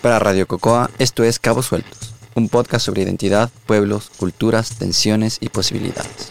Para Radio Cocoa, esto es Cabos Sueltos, un podcast sobre identidad, pueblos, culturas, tensiones y posibilidades.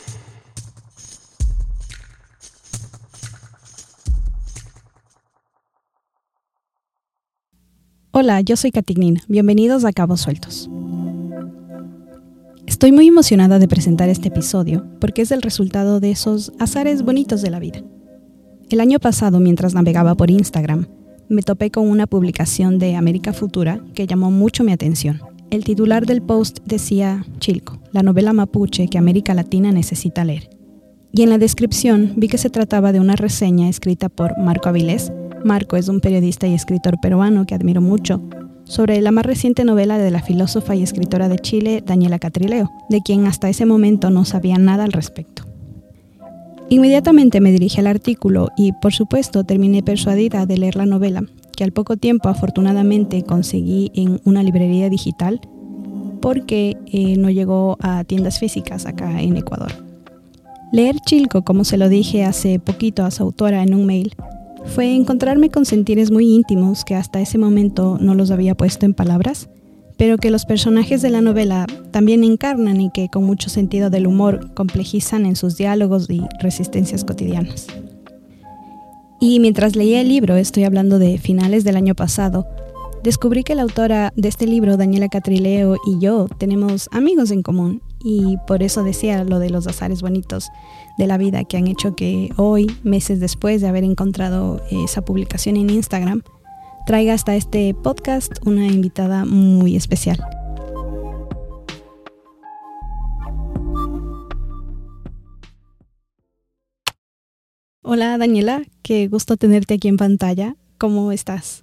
Hola, yo soy Catignin. Bienvenidos a Cabos Sueltos. Estoy muy emocionada de presentar este episodio porque es el resultado de esos azares bonitos de la vida. El año pasado, mientras navegaba por Instagram, me topé con una publicación de América Futura que llamó mucho mi atención. El titular del post decía Chilco, la novela mapuche que América Latina necesita leer. Y en la descripción vi que se trataba de una reseña escrita por Marco Avilés. Marco es un periodista y escritor peruano que admiro mucho, sobre la más reciente novela de la filósofa y escritora de Chile, Daniela Catrileo, de quien hasta ese momento no sabía nada al respecto. Inmediatamente me dirigí al artículo y, por supuesto, terminé persuadida de leer la novela, que al poco tiempo afortunadamente conseguí en una librería digital, porque no llegó a tiendas físicas acá en Ecuador. Leer Chilco, como se lo dije hace poquito a su autora en un mail, fue encontrarme con sentires muy íntimos que hasta ese momento no los había puesto en palabras, pero que los personajes de la novela también encarnan y que con mucho sentido del humor complejizan en sus diálogos y resistencias cotidianas. Y mientras leía el libro, estoy hablando de finales del año pasado, descubrí que la autora de este libro, Daniela Catrileo, y yo tenemos amigos en común, y por eso decía lo de los azares bonitos de la vida que han hecho que hoy, meses después de haber encontrado esa publicación en Instagram, traiga hasta este podcast una invitada muy especial. Hola Daniela, qué gusto tenerte aquí en pantalla. ¿Cómo estás?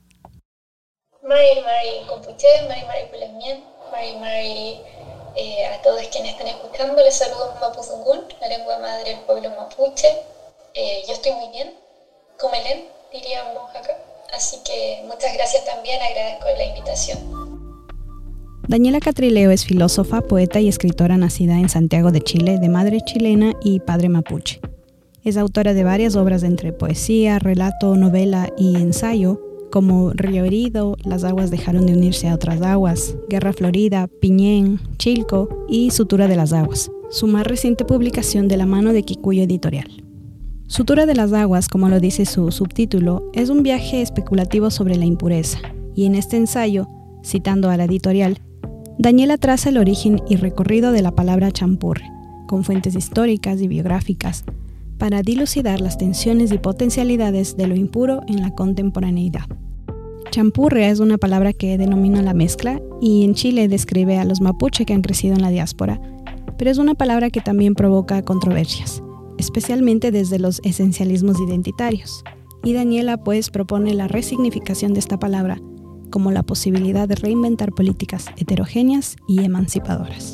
Mari Compuche, Mari Pulemien, Mari a todos quienes están escuchando, les saludo en Mapuzungún, la lengua madre del pueblo mapuche. Yo estoy muy bien, Comelén, diríamos acá. Así que muchas gracias también, agradezco la invitación. Daniela Catrileo es filósofa, poeta y escritora nacida en Santiago de Chile, de madre chilena y padre mapuche. Es autora de varias obras entre poesía, relato, novela y ensayo, como Río Herido, Las aguas dejaron de unirse a otras aguas, Guerra Florida, Piñén, Chilco y Sutura de las aguas, su más reciente publicación de la mano de Kikuyu Editorial. Sutura de las aguas, como lo dice su subtítulo, es un viaje especulativo sobre la impureza, y en este ensayo, citando a la editorial, Daniela traza el origen y recorrido de la palabra champurre, con fuentes históricas y biográficas, para dilucidar las tensiones y potencialidades de lo impuro en la contemporaneidad. Champurria es una palabra que denomina la mezcla y en Chile describe a los mapuche que han crecido en la diáspora, pero es una palabra que también provoca controversias, especialmente desde los esencialismos identitarios. Y Daniela pues propone la resignificación de esta palabra como la posibilidad de reinventar políticas heterogéneas y emancipadoras.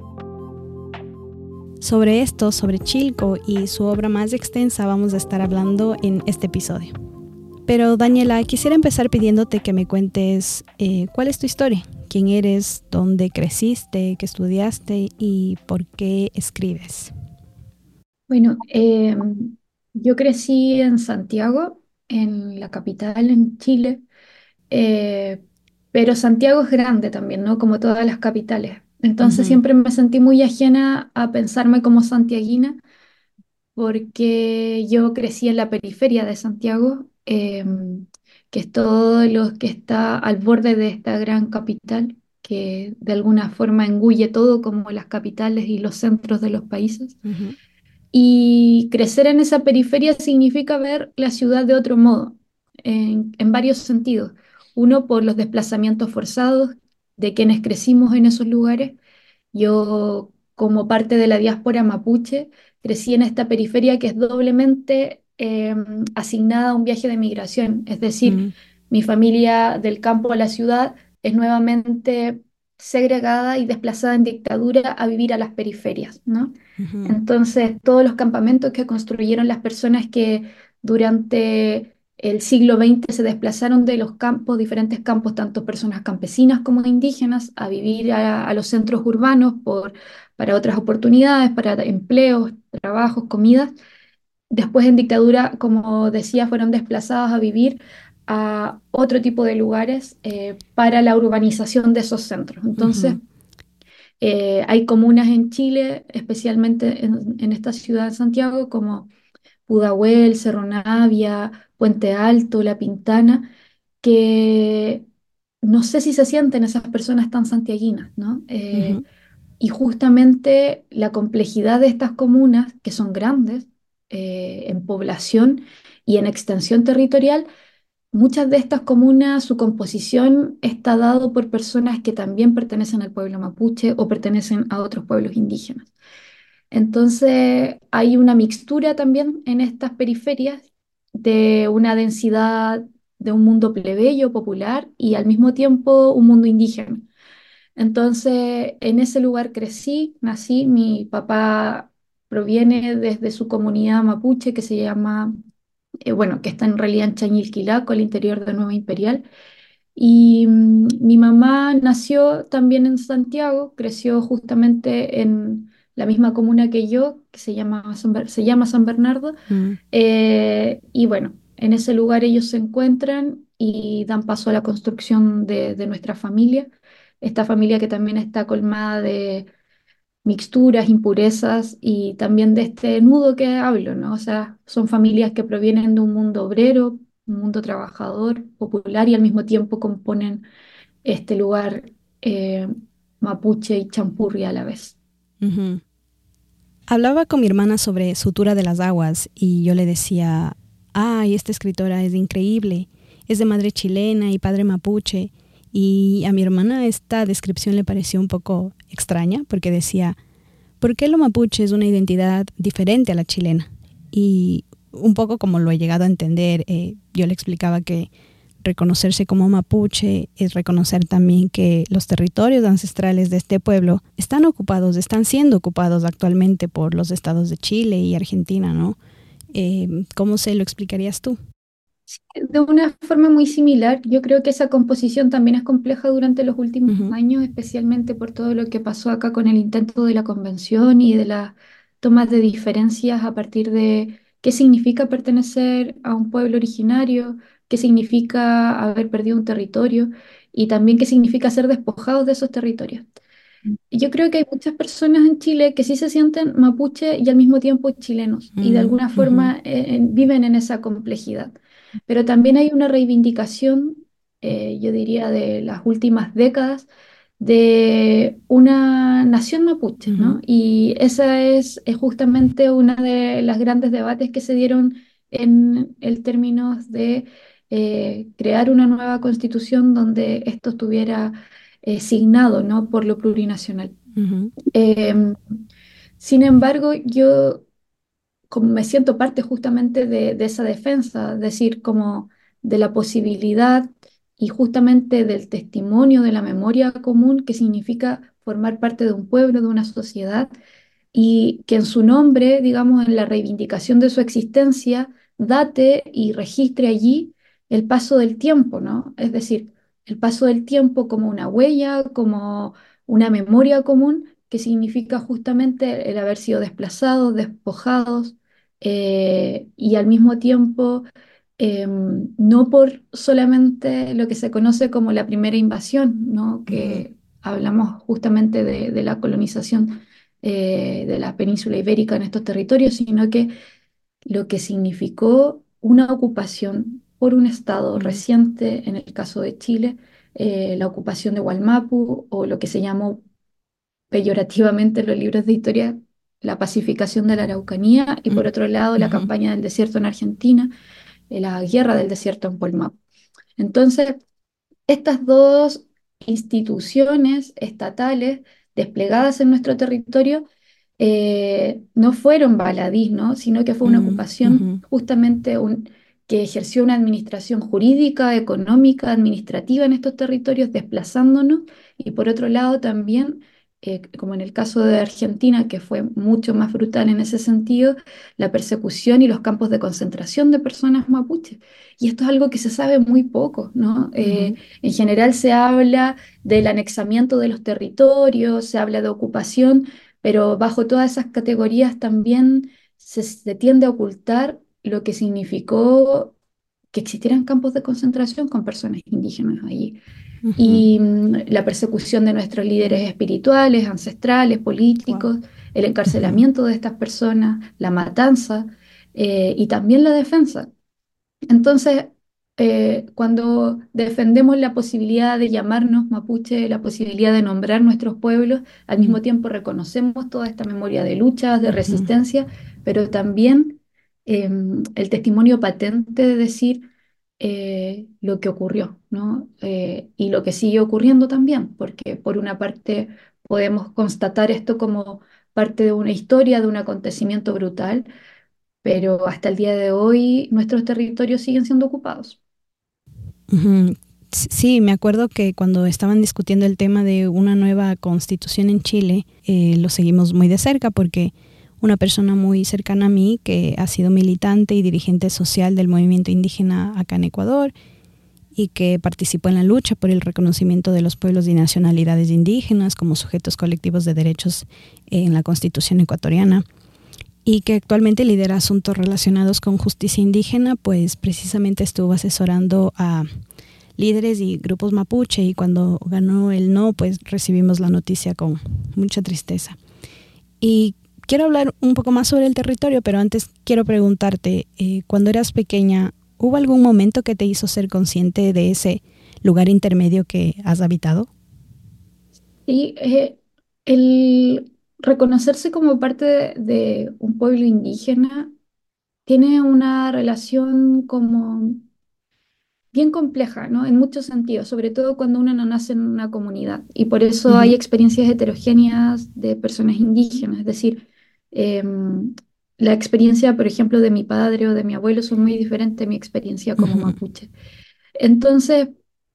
Sobre esto, sobre Chilco y su obra más extensa vamos a estar hablando en este episodio. Pero Daniela, quisiera empezar pidiéndote que me cuentes cuál es tu historia, quién eres, dónde creciste, qué estudiaste y por qué escribes. Bueno, yo crecí en Santiago, en la capital, en Chile, pero Santiago es grande también, ¿no? Como todas las capitales. Entonces siempre me sentí muy ajena a pensarme como santiaguina, porque yo crecí en la periferia de Santiago, que es todo lo que está al borde de esta gran capital, que de alguna forma engulle todo como las capitales y los centros de los países. Uh-huh. Y crecer en esa periferia significa ver la ciudad de otro modo, en varios sentidos. Uno, por los desplazamientos forzados de quienes crecimos en esos lugares. Yo, como parte de la diáspora mapuche, crecí en esta periferia que es doblemente asignada a un viaje de migración. Es decir, mi familia del campo a la ciudad es nuevamente segregada y desplazada en dictadura a vivir a las periferias, ¿no? Uh-huh. Entonces, todos los campamentos que construyeron las personas que durante el siglo XX se desplazaron de los campos, diferentes campos, tanto personas campesinas como indígenas, a vivir a los centros urbanos para otras oportunidades, para empleos, trabajos, comidas. Después en dictadura, como decía, fueron desplazados a vivir a otro tipo de lugares para la urbanización de esos centros. Entonces, Ujú, hay comunas en Chile, especialmente en esta ciudad de Santiago, como Pudahuel, Cerro Navia, Puente Alto, La Pintana, que no sé si se sienten esas personas tan santiaguinas, ¿no? ujú, Y justamente la complejidad de estas comunas, que son grandes en población y en extensión territorial, muchas de estas comunas, su composición está dado por personas que también pertenecen al pueblo mapuche o pertenecen a otros pueblos indígenas. Entonces, hay una mixtura también en estas periferias de una densidad de un mundo plebeyo, popular y al mismo tiempo un mundo indígena. Entonces, en ese lugar crecí, nací, mi papá proviene desde su comunidad mapuche que se llama, bueno, que está en realidad en Chañilquilaco, al interior de Nueva Imperial. Y mi mamá nació también en Santiago, creció justamente en la misma comuna que yo, que se llama San Bernardo. mm, Y bueno, en ese lugar ellos se encuentran y dan paso a la construcción de nuestra familia. Esta familia que también está colmada de mixturas, impurezas y también de este nudo que hablo, ¿no? O sea, son familias que provienen de un mundo obrero, un mundo trabajador, popular y al mismo tiempo componen este lugar mapuche y champurri a la vez. ujú. Hablaba con mi hermana sobre Sutura de las Aguas y yo le decía, ay, esta escritora es increíble, es de madre chilena y padre mapuche. Y a mi hermana esta descripción le pareció un poco extraña porque decía, ¿por qué lo mapuche es una identidad diferente a la chilena? Y un poco como lo he llegado a entender, yo le explicaba que reconocerse como mapuche es reconocer también que los territorios ancestrales de este pueblo están ocupados, están siendo ocupados actualmente por los estados de Chile y Argentina, ¿no? ¿Cómo se lo explicarías tú? De una forma muy similar, yo creo que esa composición también es compleja durante los últimos Ujú, años, especialmente por todo lo que pasó acá con el intento de la convención y de las tomas de diferencias a partir de qué significa pertenecer a un pueblo originario, qué significa haber perdido un territorio y también qué significa ser despojados de esos territorios. Y yo creo que hay muchas personas en Chile que sí se sienten mapuche y al mismo tiempo chilenos y de mm, alguna ujú, forma viven en esa complejidad. Pero también hay una reivindicación, yo diría, de las últimas décadas de una nación mapuche, ujú, ¿no? Y esa es justamente una de las grandes debates que se dieron en el términos de crear una nueva constitución donde esto estuviera signado, ¿no? Por lo plurinacional. ujú, Em, Sin embargo, yo como me siento parte justamente de esa defensa, es decir, como de la posibilidad y justamente del testimonio de la memoria común que significa formar parte de un pueblo, de una sociedad, y que en su nombre, digamos, en la reivindicación de su existencia, date y registre allí el paso del tiempo, ¿no? Es decir, el paso del tiempo como una huella, como una memoria común, que significa justamente el haber sido desplazados, despojados, y al mismo tiempo no por solamente lo que se conoce como la primera invasión, ¿no? ujú, Que hablamos justamente de la colonización de la península ibérica en estos territorios, sino que lo que significó una ocupación por un Estado ujú, reciente, en el caso de Chile, la ocupación de Wallmapu o lo que se llamó peyorativamente en los libros de historia la pacificación de la Araucanía y mm, por otro lado la ujú, campaña del desierto en Argentina, la guerra del desierto en Wallmapu. Entonces, estas dos instituciones estatales desplegadas en nuestro territorio no fueron baladí, ¿no? Sino que fue una mm, ujú, ocupación justamente que ejerció una administración jurídica, económica, administrativa en estos territorios, desplazándonos, y por otro lado también, como en el caso de Argentina, que fue mucho más brutal en ese sentido, la persecución y los campos de concentración de personas mapuches. Y esto es algo que se sabe muy poco, ¿no? ujú, En general se habla del anexamiento de los territorios, se habla de ocupación, pero bajo todas esas categorías también se tiende a ocultar lo que significó que existieran campos de concentración con personas indígenas allí. Ujú. Y la persecución de nuestros líderes espirituales, ancestrales, Wow. políticos, el Ujú. encarcelamiento de estas personas, la matanza y también la defensa. Entonces, cuando defendemos la posibilidad de llamarnos mapuche, la posibilidad de nombrar nuestros pueblos, al Mm. mismo tiempo reconocemos toda esta memoria de luchas, de Ujú. resistencia, pero también el testimonio patente de decir lo que ocurrió, ¿no? Y lo que sigue ocurriendo también, porque por una parte podemos constatar esto como parte de una historia, de un acontecimiento brutal, pero hasta el día de hoy nuestros territorios siguen siendo ocupados. Ujú. Sí, me acuerdo que cuando estaban discutiendo el tema de una nueva constitución en Chile, lo seguimos muy de cerca porque una persona muy cercana a mí que ha sido militante y dirigente social del movimiento indígena acá en Ecuador y que participó en la lucha por el reconocimiento de los pueblos y nacionalidades indígenas como sujetos colectivos de derechos en la Constitución ecuatoriana y que actualmente lidera asuntos relacionados con justicia indígena, pues precisamente estuvo asesorando a líderes y grupos mapuche y cuando ganó el no, pues recibimos la noticia con mucha tristeza. Y quiero hablar un poco más sobre el territorio, pero antes quiero preguntarte, cuando eras pequeña, ¿hubo algún momento que te hizo ser consciente de ese lugar intermedio que has habitado? Y el reconocerse como parte de un pueblo indígena tiene una relación como bien compleja, ¿no? En muchos sentidos, sobre todo cuando uno no nace en una comunidad. Y por eso hay Ujú. experiencias heterogéneas de personas indígenas. Es decir, em, la experiencia, por ejemplo, de mi padre o de mi abuelo son muy diferentes a mi experiencia como Ujú. mapuche. Entonces,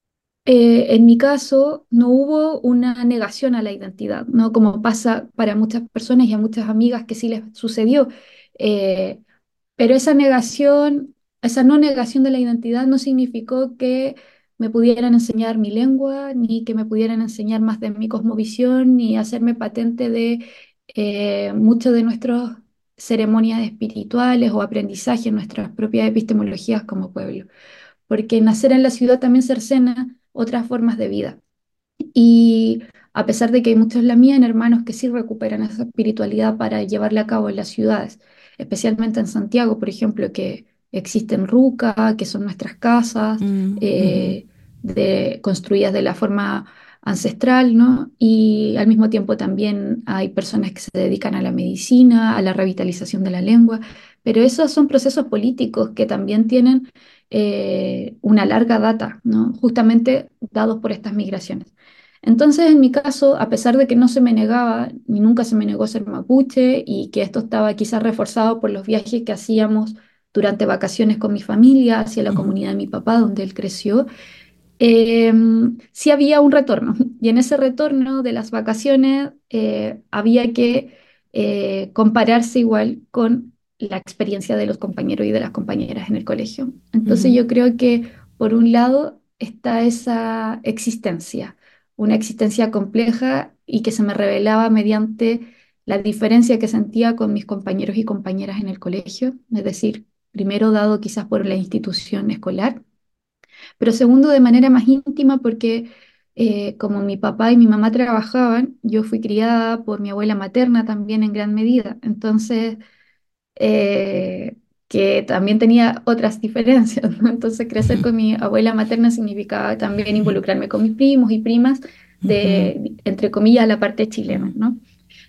en mi caso, no hubo una negación a la identidad, ¿no? Como pasa para muchas personas y a muchas amigas que sí les sucedió. Eh, pero esa negación, esa no negación de la identidad no significó que me pudieran enseñar mi lengua, ni que me pudieran enseñar más de mi cosmovisión, ni hacerme patente de muchas de nuestras ceremonias espirituales o aprendizaje, nuestras propias epistemologías como pueblo. Porque nacer en la ciudad también cercena otras formas de vida. Y a pesar de que hay muchos lamían, hermanos que sí recuperan esa espiritualidad para llevarla a cabo en las ciudades, especialmente en Santiago, por ejemplo, que existen ruca, que son nuestras casas, Mm. Ujú. eh, construidas de la forma ancestral, ¿no? Y al mismo tiempo también hay personas que se dedican a la medicina, a la revitalización de la lengua, pero esos son procesos políticos que también tienen una larga data, ¿no? Justamente dados por estas migraciones. Entonces, en mi caso, a pesar de que no se me negaba, ni nunca se me negó ser mapuche, y que esto estaba quizás reforzado por los viajes que hacíamos durante vacaciones con mi familia hacia la Ujú. comunidad de mi papá, donde él creció, eh, sí había un retorno. Y en ese retorno de las vacaciones había que compararse igual con la experiencia de los compañeros y de las compañeras en el colegio. Entonces Ujú. yo creo que por un lado está esa existencia, una existencia compleja y que se me revelaba mediante la diferencia que sentía con mis compañeros y compañeras en el colegio, es decir, primero dado quizás por la institución escolar, pero segundo, de manera más íntima, porque como mi papá y mi mamá trabajaban, yo fui criada por mi abuela materna también en gran medida. Entonces, eh, que también tenía otras diferencias, ¿no? Entonces, crecer con mi abuela materna significaba también involucrarme con mis primos y primas Ujú. de, entre comillas, la parte chilena, Ujú. ¿no?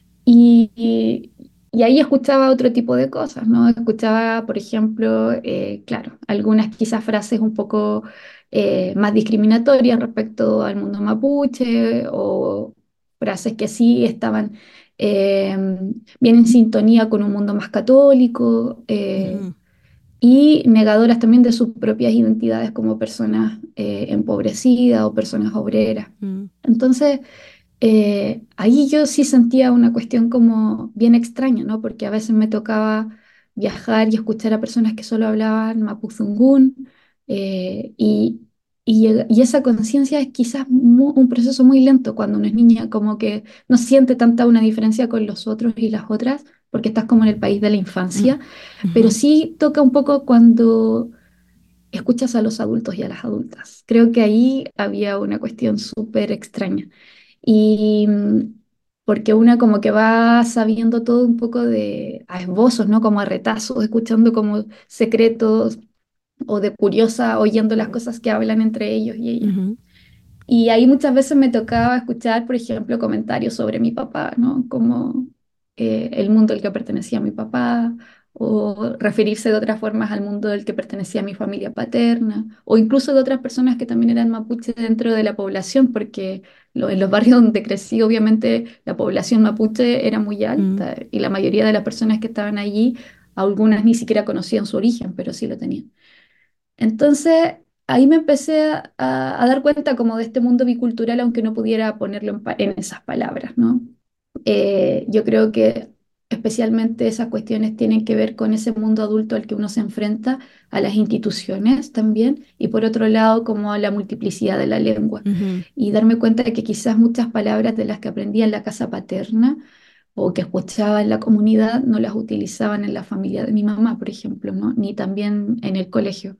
Y ahí escuchaba otro tipo de cosas, ¿no? Escuchaba, por ejemplo, claro, algunas quizás frases un poco más discriminatorias respecto al mundo mapuche o frases que sí estaban eh, bien en sintonía con un mundo más católico Ujú. y negadoras también de sus propias identidades como personas empobrecidas o personas obreras. Mm. Entonces, ahí yo sí sentía una cuestión como bien extraña, ¿no? Porque a veces me tocaba viajar y escuchar a personas que solo hablaban mapuzungún eh, y, y esa conciencia es quizás un proceso muy lento cuando uno es niña, como que no siente tanta una diferencia con los otros y las otras, porque estás como en el país de la Mm. infancia, pero Ujú. sí toca un poco cuando escuchas a los adultos y a las adultas. Creo que ahí había una cuestión súper extraña. Y porque una como que va sabiendo todo un poco de a esbozos, ¿no? Como a retazos, escuchando como secretos o de curiosa, oyendo las cosas que hablan entre ellos y ella. Ujú. Y ahí muchas veces me tocaba escuchar, por ejemplo, comentarios sobre mi papá, ¿no? Como el mundo al que pertenecía mi papá, o referirse de otras formas al mundo del que pertenecía mi familia paterna, o incluso de otras personas que también eran mapuches dentro de la población, porque en los barrios donde crecí, obviamente la población mapuche era muy Mm. alta y la mayoría de las personas que estaban allí, algunas ni siquiera conocían su origen, pero sí lo tenían. Entonces, ahí me empecé a dar cuenta como de este mundo bicultural, aunque no pudiera ponerlo en esas palabras, ¿no? Yo creo que especialmente esas cuestiones tienen que ver con ese mundo adulto al que uno se enfrenta, a las instituciones también, y por otro lado, como a la multiplicidad de la lengua. Ujú. Y darme cuenta de que quizás muchas palabras de las que aprendía en la casa paterna o que escuchaba en la comunidad no las utilizaban en la familia de mi mamá, por ejemplo, ¿no? Ni también en el colegio.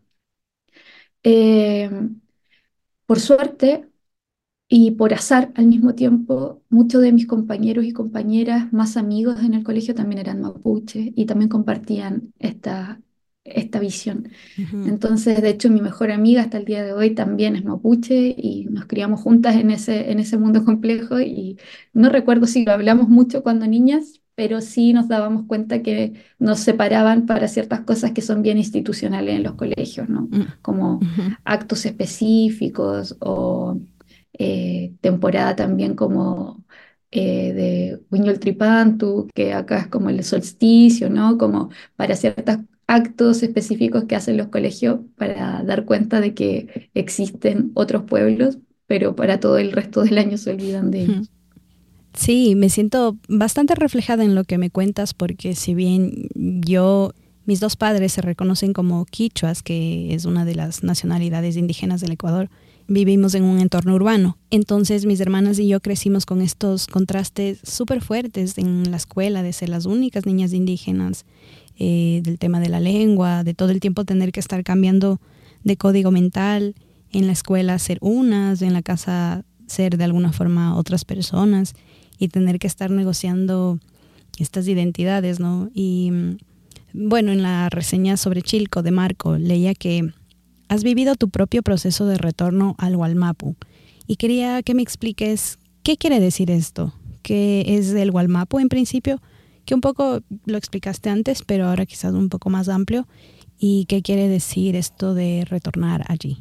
Eh, por suerte y por azar al mismo tiempo, muchos de mis compañeros y compañeras más amigos en el colegio también eran mapuche y también compartían esta visión. Ujú. Entonces, de hecho, mi mejor amiga hasta el día de hoy también es mapuche y nos criamos juntas en ese mundo complejo y no recuerdo si lo hablamos mucho cuando niñas, pero sí nos dábamos cuenta que nos separaban para ciertas cosas que son bien institucionales en los colegios, ¿no? Mm. Como Ujú. actos específicos o temporada también como de Wiñol Tripantu, que acá es como el solsticio, ¿no? Como para ciertos actos específicos que hacen los colegios para dar cuenta de que existen otros pueblos, pero para todo el resto del año se olvidan de Ujú. ellos. Sí, me siento bastante reflejada en lo que me cuentas porque si bien mis dos padres se reconocen como quichuas, que es una de las nacionalidades indígenas del Ecuador, vivimos en un entorno urbano. Entonces mis hermanas y yo crecimos con estos contrastes súper fuertes en la escuela de ser las únicas niñas indígenas, del tema de la lengua, de todo el tiempo tener que estar cambiando de código mental, en la escuela ser unas, en la casa ser de alguna forma otras personas y tener que estar negociando estas identidades, ¿no? Y bueno, en la reseña sobre Chilco de Marco leía que has vivido tu propio proceso de retorno al Gualmapu y quería que me expliques qué quiere decir esto, qué es el Gualmapu en principio, que un poco lo explicaste antes, pero ahora quizás un poco más amplio, y qué quiere decir esto de retornar allí.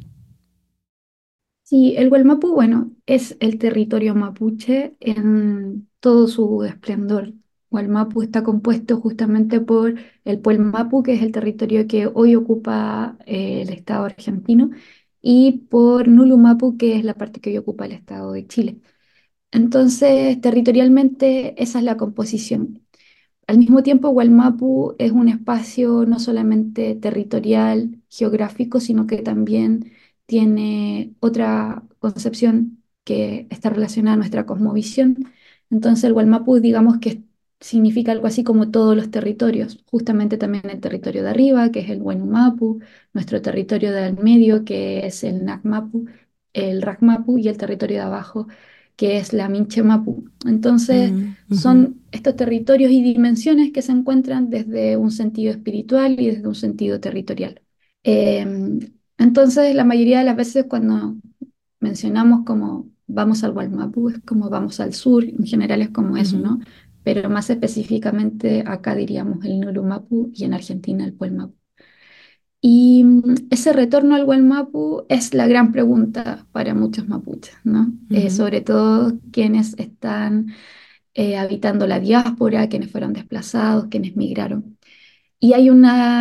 Sí, el Gualmapu, bueno, es el territorio mapuche en todo su esplendor. Gualmapu está compuesto justamente por el Pueblo Mapu, que es el territorio que hoy ocupa el Estado argentino, y por Nulumapu, que es la parte que hoy ocupa el Estado de Chile. Entonces, territorialmente, esa es la composición. Al mismo tiempo, Gualmapu es un espacio no solamente territorial, geográfico, sino que también tiene otra concepción que está relacionada a nuestra cosmovisión. Entonces, el Gualmapu, digamos que significa algo así como todos los territorios, justamente también el territorio de arriba, que es el Huenumapu, nuestro territorio del medio, que es el Nacmapu, el Racmapu, y el territorio de abajo, que es la Minchemapu. Entonces, Mm, ujú. son estos territorios y dimensiones que se encuentran desde un sentido espiritual y desde un sentido territorial. Eh, entonces, la mayoría de las veces cuando mencionamos como vamos al Gualmapu, es como vamos al sur, en general es como eso, Ujú. ¿no? Pero más específicamente acá diríamos el Nulumapu y en Argentina el Puelmapu. Y ese retorno al Gualmapu es la gran pregunta para muchos mapuches, ¿no? Ujú. Sobre todo quienes están habitando la diáspora, quienes fueron desplazados, quienes migraron. Y hay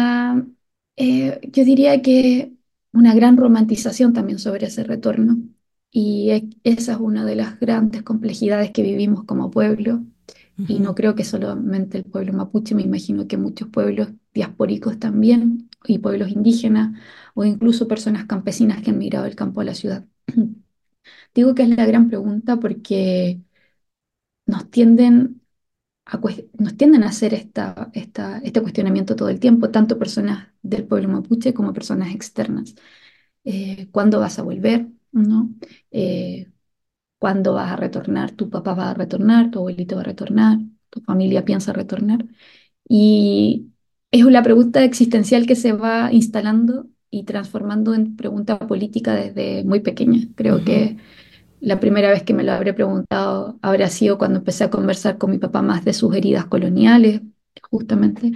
yo diría que una gran romantización también sobre ese retorno. Y esa es una de las grandes complejidades que vivimos como pueblo. Y Ujú. no creo que solamente el pueblo mapuche, me imagino que muchos pueblos diaspóricos también, y pueblos indígenas, o incluso personas campesinas que han migrado del campo a la ciudad. Digo que es la gran pregunta porque nos tienden nos tienden a hacer este cuestionamiento todo el tiempo, tanto personas del pueblo mapuche como personas externas. ¿Cuándo vas a volver? ¿No? ¿Cuándo vas a retornar? ¿Tu papá va a retornar? ¿Tu abuelito va a retornar? ¿Tu familia piensa retornar? Y es la pregunta existencial que se va instalando y transformando en pregunta política desde muy pequeña. Creo que la primera vez que me lo habré preguntado habrá sido cuando empecé a conversar con mi papá más de sus heridas coloniales, justamente.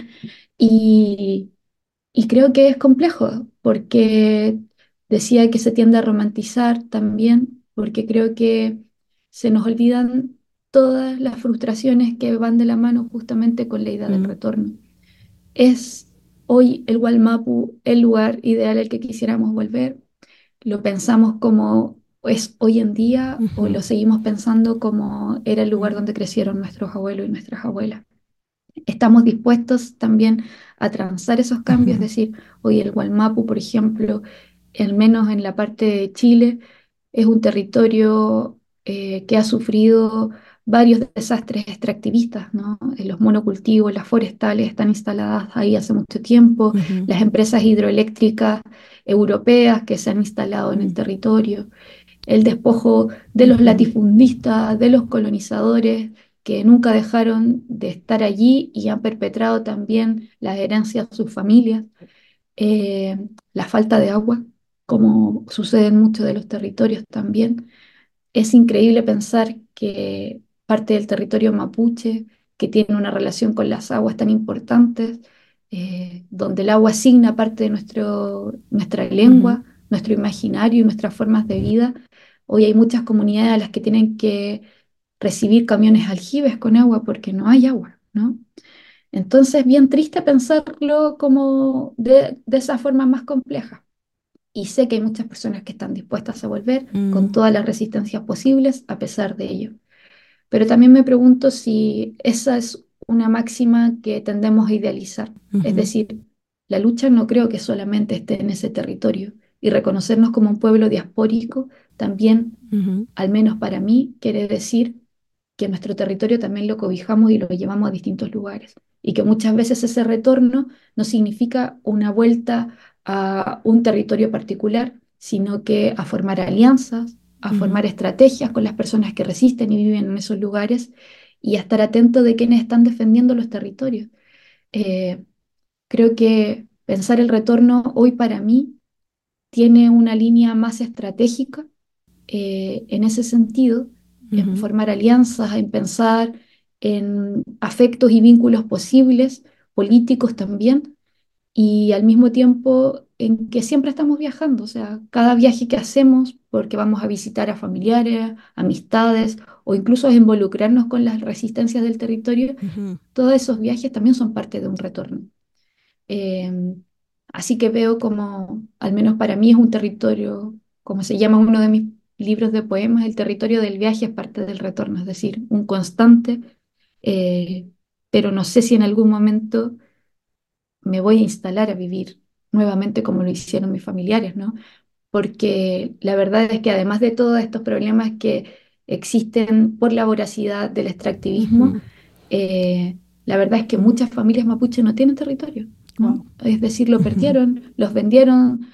Y, y creo que es complejo, porque decía que se tiende a romantizar también, porque creo que se nos olvidan todas las frustraciones que van de la mano justamente con la idea del Mm, retorno. ¿Es hoy el Wallmapu el lugar ideal al que quisiéramos volver? ¿Lo pensamos como es hoy en día o ujú, lo seguimos pensando como era el lugar mm, donde crecieron nuestros abuelos y nuestras abuelas? ¿Estamos dispuestos también a transar esos cambios? Es ujú, decir, hoy el Wallmapu, por ejemplo, al menos en la parte de Chile, es un territorio que ha sufrido varios desastres extractivistas, ¿no? Los monocultivos, las forestales están instaladas ahí hace mucho tiempo, ujú, las empresas hidroeléctricas europeas que se han instalado en el mm, territorio, el despojo de los ujú, latifundistas, de los colonizadores que nunca dejaron de estar allí y han perpetrado también las herencias de sus familias, eh, la falta de agua, como sucede en muchos de los territorios también. Es increíble pensar que parte del territorio mapuche, que tiene una relación con las aguas tan importantes, donde el agua asigna parte de nuestra ujú, lengua, nuestro imaginario y nuestras formas de vida. Hoy hay muchas comunidades a las que tienen que recibir camiones aljibes con agua porque no hay agua, ¿no? Entonces, bien triste pensarlo como de esa forma más compleja. Y sé que hay muchas personas que están dispuestas a volver con mm, todas las resistencias posibles a pesar de ello. Pero también me pregunto si esa es una máxima que tendemos a idealizar. Es ujú, decir, la lucha no creo que solamente esté en ese territorio. Y reconocernos como un pueblo diaspórico también, ujú, al menos para mí, quiere decir que nuestro territorio también lo cobijamos y lo llevamos a distintos lugares. Y que muchas veces ese retorno no significa una vuelta a un territorio particular, sino que a formar alianzas, a ujú, formar estrategias con las personas que resisten y viven en esos lugares y a estar atento de quienes están defendiendo los territorios. Eh, Creo que pensar el retorno hoy para mí tiene una línea más estratégica en ese sentido, en ujú, formar alianzas, en pensar en afectos y vínculos posibles, políticos también, y al mismo tiempo en que siempre estamos viajando, o sea, cada viaje que hacemos, porque vamos a visitar a familiares, amistades, o incluso a involucrarnos con las resistencias del territorio, ujú, todos esos viajes también son parte de un retorno. Eh, Así que veo como, al menos para mí es un territorio, como se llama uno de mis libros de poemas, el territorio del viaje es parte del retorno, es decir, un constante, eh, pero no sé si en algún momento me voy a instalar a vivir nuevamente como lo hicieron mis familiares, ¿no? Porque la verdad es que además de todos estos problemas que existen por la voracidad del extractivismo, ujú. la verdad es que muchas familias mapuches no tienen territorio, ¿no? Wow. Es decir, lo Ujú, perdieron, los vendieron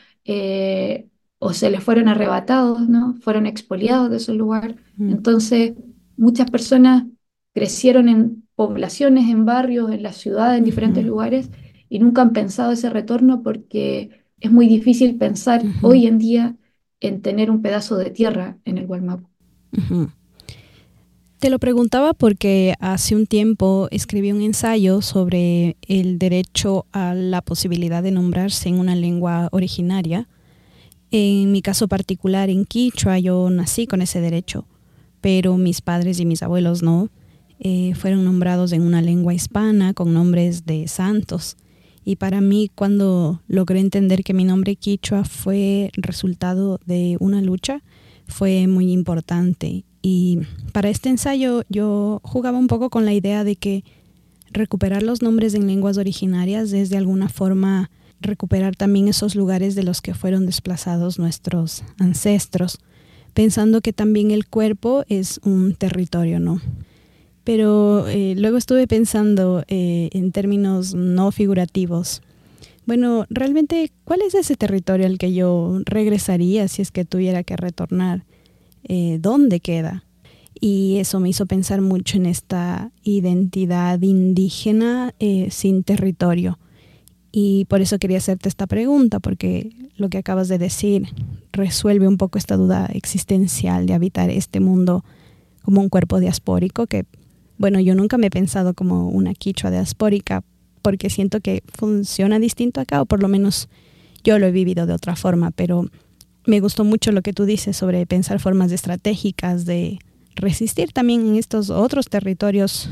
o se les fueron arrebatados, ¿no? Fueron expoliados de su lugar. mm, Entonces, muchas personas crecieron en poblaciones, en barrios, en la ciudad, en diferentes ujú, lugares y nunca han pensado ese retorno porque es muy difícil pensar ujú, hoy en día en tener un pedazo de tierra en el Gualmapu. ujú. Te lo preguntaba porque hace un tiempo escribí un ensayo sobre el derecho a la posibilidad de nombrarse en una lengua originaria. En mi caso particular, en Quichua, yo nací con ese derecho, pero mis padres y mis abuelos no. Fueron nombrados en una lengua hispana con nombres de santos. Y para mí, cuando logré entender que mi nombre Quichua fue resultado de una lucha, fue muy importante. Y para este ensayo yo jugaba un poco con la idea de que recuperar los nombres en lenguas originarias es de alguna forma recuperar también esos lugares de los que fueron desplazados nuestros ancestros, pensando que también el cuerpo es un territorio, ¿no? pero luego estuve pensando en términos no figurativos. Bueno, realmente, ¿cuál es ese territorio al que yo regresaría si es que tuviera que retornar? ¿Dónde queda? Y eso me hizo pensar mucho en esta identidad indígena sin territorio. Y por eso quería hacerte esta pregunta, porque lo que acabas de decir resuelve un poco esta duda existencial de habitar este mundo como un cuerpo diaspórico, que, bueno, yo nunca me he pensado como una quichua diaspórica, porque siento que funciona distinto acá, o por lo menos yo lo he vivido de otra forma, pero me gustó mucho lo que tú dices sobre pensar formas estratégicas de resistir también en estos otros territorios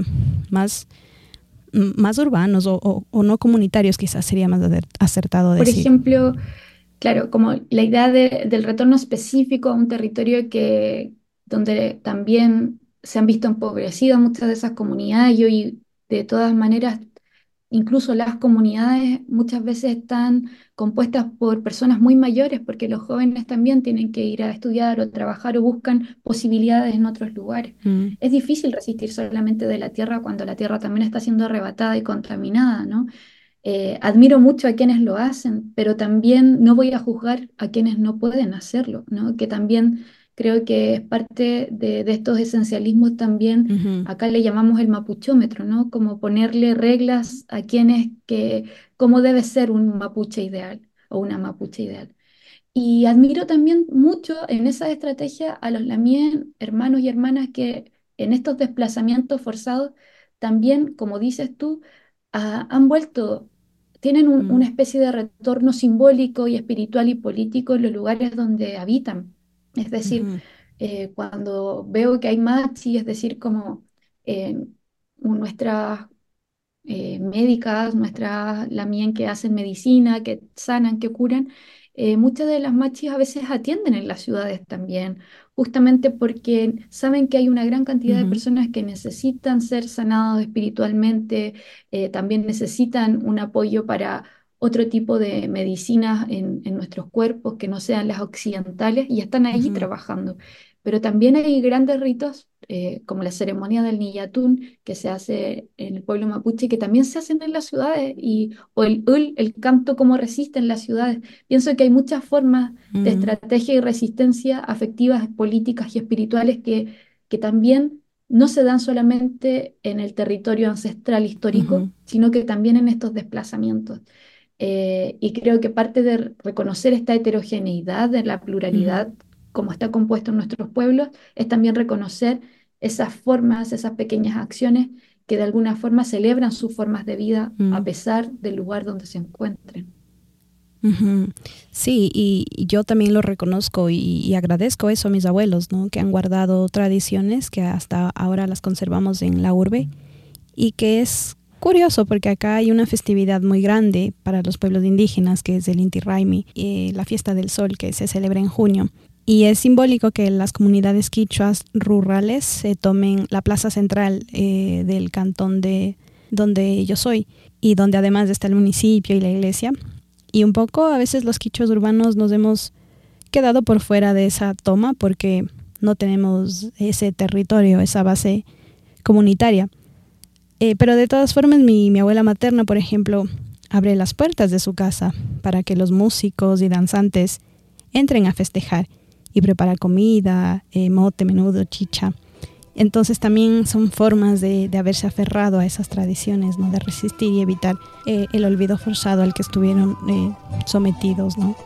más urbanos o no comunitarios, quizás sería más acertado Por decir. ejemplo, claro, como la idea del retorno específico a un territorio donde también se han visto empobrecidas muchas de esas comunidades y hoy de todas maneras incluso las comunidades muchas veces están compuestas por personas muy mayores porque los jóvenes también tienen que ir a estudiar o trabajar o buscan posibilidades en otros lugares. Mm, Es difícil resistir solamente de la tierra cuando la tierra también está siendo arrebatada y contaminada, ¿no? Admiro mucho a quienes lo hacen, pero también no voy a juzgar a quienes no pueden hacerlo, ¿no? Que también creo que es parte de estos esencialismos también, ujú, acá le llamamos el mapuchómetro, ¿no? Como ponerle reglas a cómo debe ser un mapuche ideal o una mapuche ideal. Y admiro también mucho en esa estrategia a los lamien, hermanos y hermanas que en estos desplazamientos forzados también, como dices tú, han vuelto, tienen una mm, especie de retorno simbólico y espiritual y político en los lugares donde habitan. Es decir, ujú, cuando veo que hay machi, es decir, como eh, nuestras médicas, nuestras lamien que hacen medicina, que sanan, que curan, muchas de las machis a veces atienden en las ciudades también, justamente porque saben que hay una gran cantidad de ujú, personas que necesitan ser sanados espiritualmente, también necesitan un apoyo para otro tipo de medicinas en nuestros cuerpos que no sean las occidentales y están allí ujú, trabajando. Pero también hay grandes ritos como la ceremonia del Niyatún que se hace en el pueblo mapuche, que también se hacen en las ciudades, o el canto como resiste en las ciudades. Pienso que hay muchas formas de mm, estrategia y resistencia afectivas, políticas y espirituales que también no se dan solamente en el territorio ancestral histórico, ujú, sino que también en estos desplazamientos. Y creo que parte de reconocer esta heterogeneidad, de la ujú, pluralidad, como está compuesto en nuestros pueblos, es también reconocer esas formas, esas pequeñas acciones que de alguna forma celebran sus formas de vida a mm, pesar del lugar donde se encuentren. ujú. Sí, y yo también lo reconozco y agradezco eso a mis abuelos, ¿no? Que han guardado tradiciones que hasta ahora las conservamos en la urbe y que es curioso porque acá hay una festividad muy grande para los pueblos indígenas que es el Inti Raymi, la fiesta del sol que se celebra en junio. Y es simbólico que las comunidades quichuas rurales se tomen la plaza central del cantón de donde yo soy y donde además está el municipio y la iglesia. Y un poco a veces los quichuas urbanos nos hemos quedado por fuera de esa toma porque no tenemos ese territorio, esa base comunitaria. Pero de todas formas, mi abuela materna, por ejemplo, abre las puertas de su casa para que los músicos y danzantes entren a festejar y prepara comida, mote, menudo, chicha. Entonces también son formas de haberse aferrado a esas tradiciones, ¿no? De resistir y evitar el olvido forzado al que estuvieron sometidos, ¿no?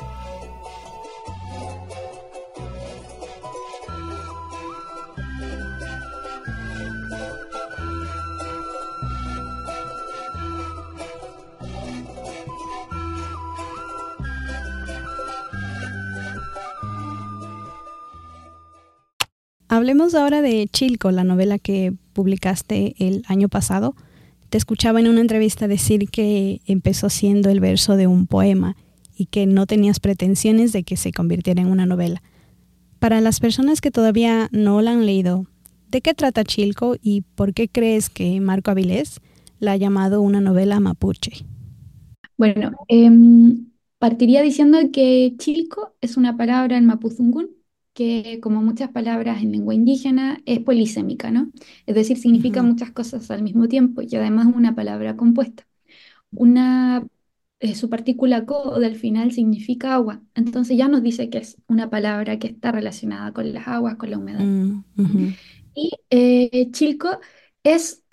Hablemos ahora de Chilco, la novela que publicaste el año pasado. Te escuchaba en una entrevista decir que empezó siendo el verso de un poema y que no tenías pretensiones de que se convirtiera en una novela. Para las personas que todavía no la han leído, ¿de qué trata Chilco y por qué crees que Marco Avilés la ha llamado una novela mapuche? Bueno, partiría diciendo que chilco es una palabra en mapuzungún que, como muchas palabras en lengua indígena, es polisémica, ¿no? Es decir, significa Ujú. muchas cosas al mismo tiempo y además es una palabra compuesta. Una, su partícula co del final significa agua, entonces ya nos dice que es una palabra que está relacionada con las aguas, con la humedad. Ujú. Y chilco es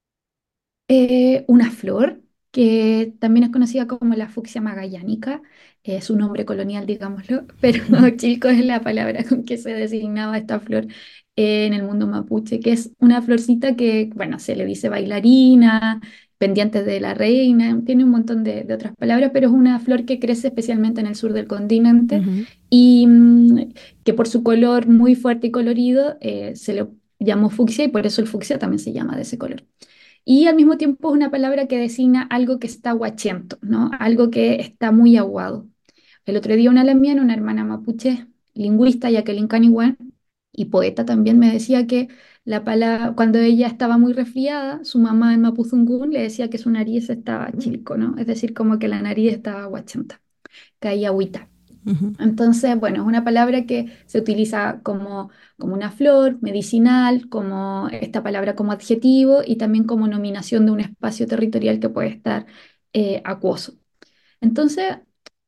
una flor que también es conocida como la fucsia magallánica, es un nombre colonial, digámoslo, pero chilco es la palabra con que se designaba esta flor en el mundo mapuche, que es una florcita que, bueno, se le dice bailarina, pendiente de la reina, tiene un montón de otras palabras, pero es una flor que crece especialmente en el sur del continente Ujú. y que por su color muy fuerte y colorido se le llamó fucsia y por eso el fucsia también se llama de ese color. Y al mismo tiempo es una palabra que designa algo que está guachento, ¿no? Algo que está muy aguado. El otro día una lamien, una hermana mapuche, lingüista, Jacqueline Caniwan, y poeta también, me decía que la palabra, cuando ella estaba muy resfriada, su mamá en Mapuzungún le decía que su nariz estaba chilco, ¿no? Es decir, como que la nariz estaba guachenta, caía agüita. Ujú. Entonces, bueno, es una palabra que se utiliza como una flor medicinal, como esta palabra como adjetivo y también como nominación de un espacio territorial que puede estar acuoso. Entonces,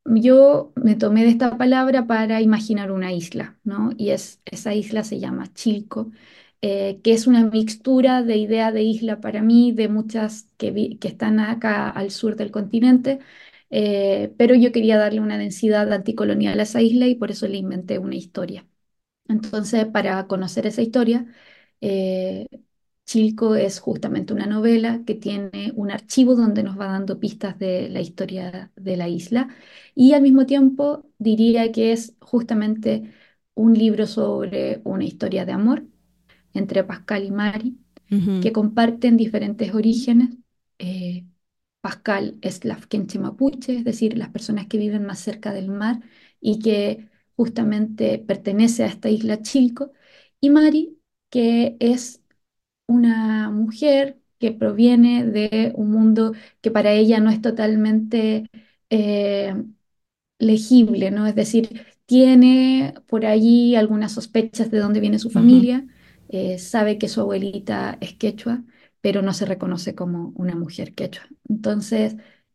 yo me tomé de esta palabra para imaginar una isla, ¿no? Y esa isla se llama Chilco, que es una mixtura de idea de isla para mí, de muchas que están acá al sur del continente, pero yo quería darle una densidad anticolonial a esa isla y por eso le inventé una historia. Entonces, para conocer esa historia, eh, Chilco es justamente una novela que tiene un archivo donde nos va dando pistas de la historia de la isla y al mismo tiempo diría que es justamente un libro sobre una historia de amor entre Pascal y Mari Ujú. que comparten diferentes orígenes. Eh, Pascal es Lafkenche Mapuche, es decir, las personas que viven más cerca del mar y que justamente pertenece a esta isla Chilco, y Mari, que es una mujer que proviene de un mundo que para ella no es totalmente eh, legible, ¿no? Es decir, tiene por allí algunas sospechas de dónde viene su Ujú. familia, sabe que su abuelita es quechua, pero no se reconoce como una mujer quechua. Entonces,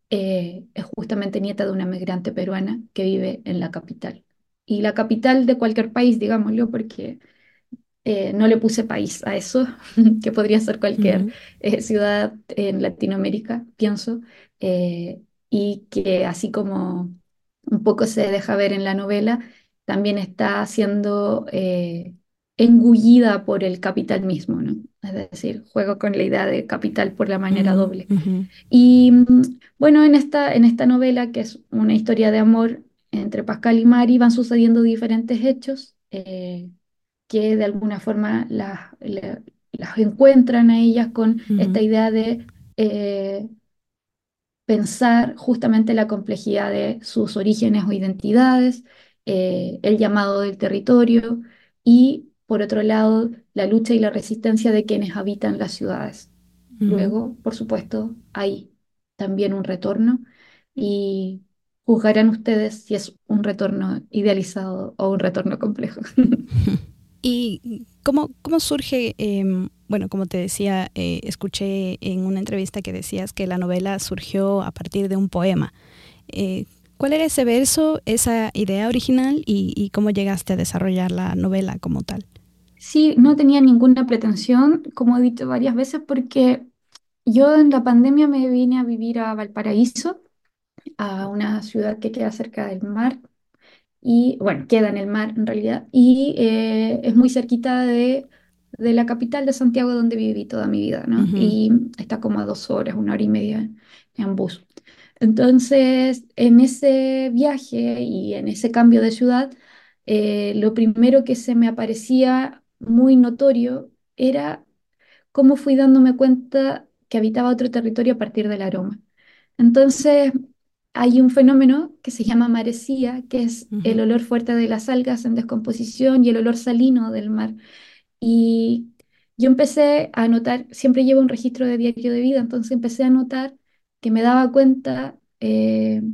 es justamente nieta de una migrante peruana que vive en la capital. Y la capital de cualquier país, digámoslo, porque no le puse país a eso, que podría ser cualquier Ujú. ciudad en Latinoamérica, pienso, y que así como un poco se deja ver en la novela, también está siendo engullida por el capital mismo, ¿no? Es decir, juego con la idea de capital por la manera Ujú. doble. Ujú. Y bueno, en esta novela, que es una historia de amor entre Pascal y Mari, van sucediendo diferentes hechos. Que de alguna forma las encuentran a ellas con esta Ujú. idea de pensar justamente la complejidad de sus orígenes o identidades, el llamado del territorio y, por otro lado, la lucha y la resistencia de quienes habitan las ciudades. Ujú. Luego, por supuesto, hay también un retorno y juzgarán ustedes si es un retorno idealizado o un retorno complejo. ¿Y cómo surge, bueno, como te decía, escuché en una entrevista que decías que la novela surgió a partir de un poema. Eh, ¿Cuál era ese verso, esa idea original y cómo llegaste a desarrollar la novela como tal? Sí, no tenía ninguna pretensión, como he dicho varias veces, porque yo en la pandemia me vine a vivir a Valparaíso, a una ciudad que queda cerca del mar, y bueno, queda en el mar en realidad, y es muy cerquita de la capital de Santiago donde viví toda mi vida, ¿no? Ujú. Y está como a 2 horas, 1 hora y media en bus. Entonces, en ese viaje y en ese cambio de ciudad, lo primero que se me aparecía muy notorio era cómo fui dándome cuenta que habitaba otro territorio a partir del aroma. Entonces, hay un fenómeno que se llama marecía, que es el Ujú. olor fuerte de las algas en descomposición y el olor salino del mar. Y yo empecé a notar, siempre llevo un registro de diario de vida, entonces empecé a notar que me daba cuenta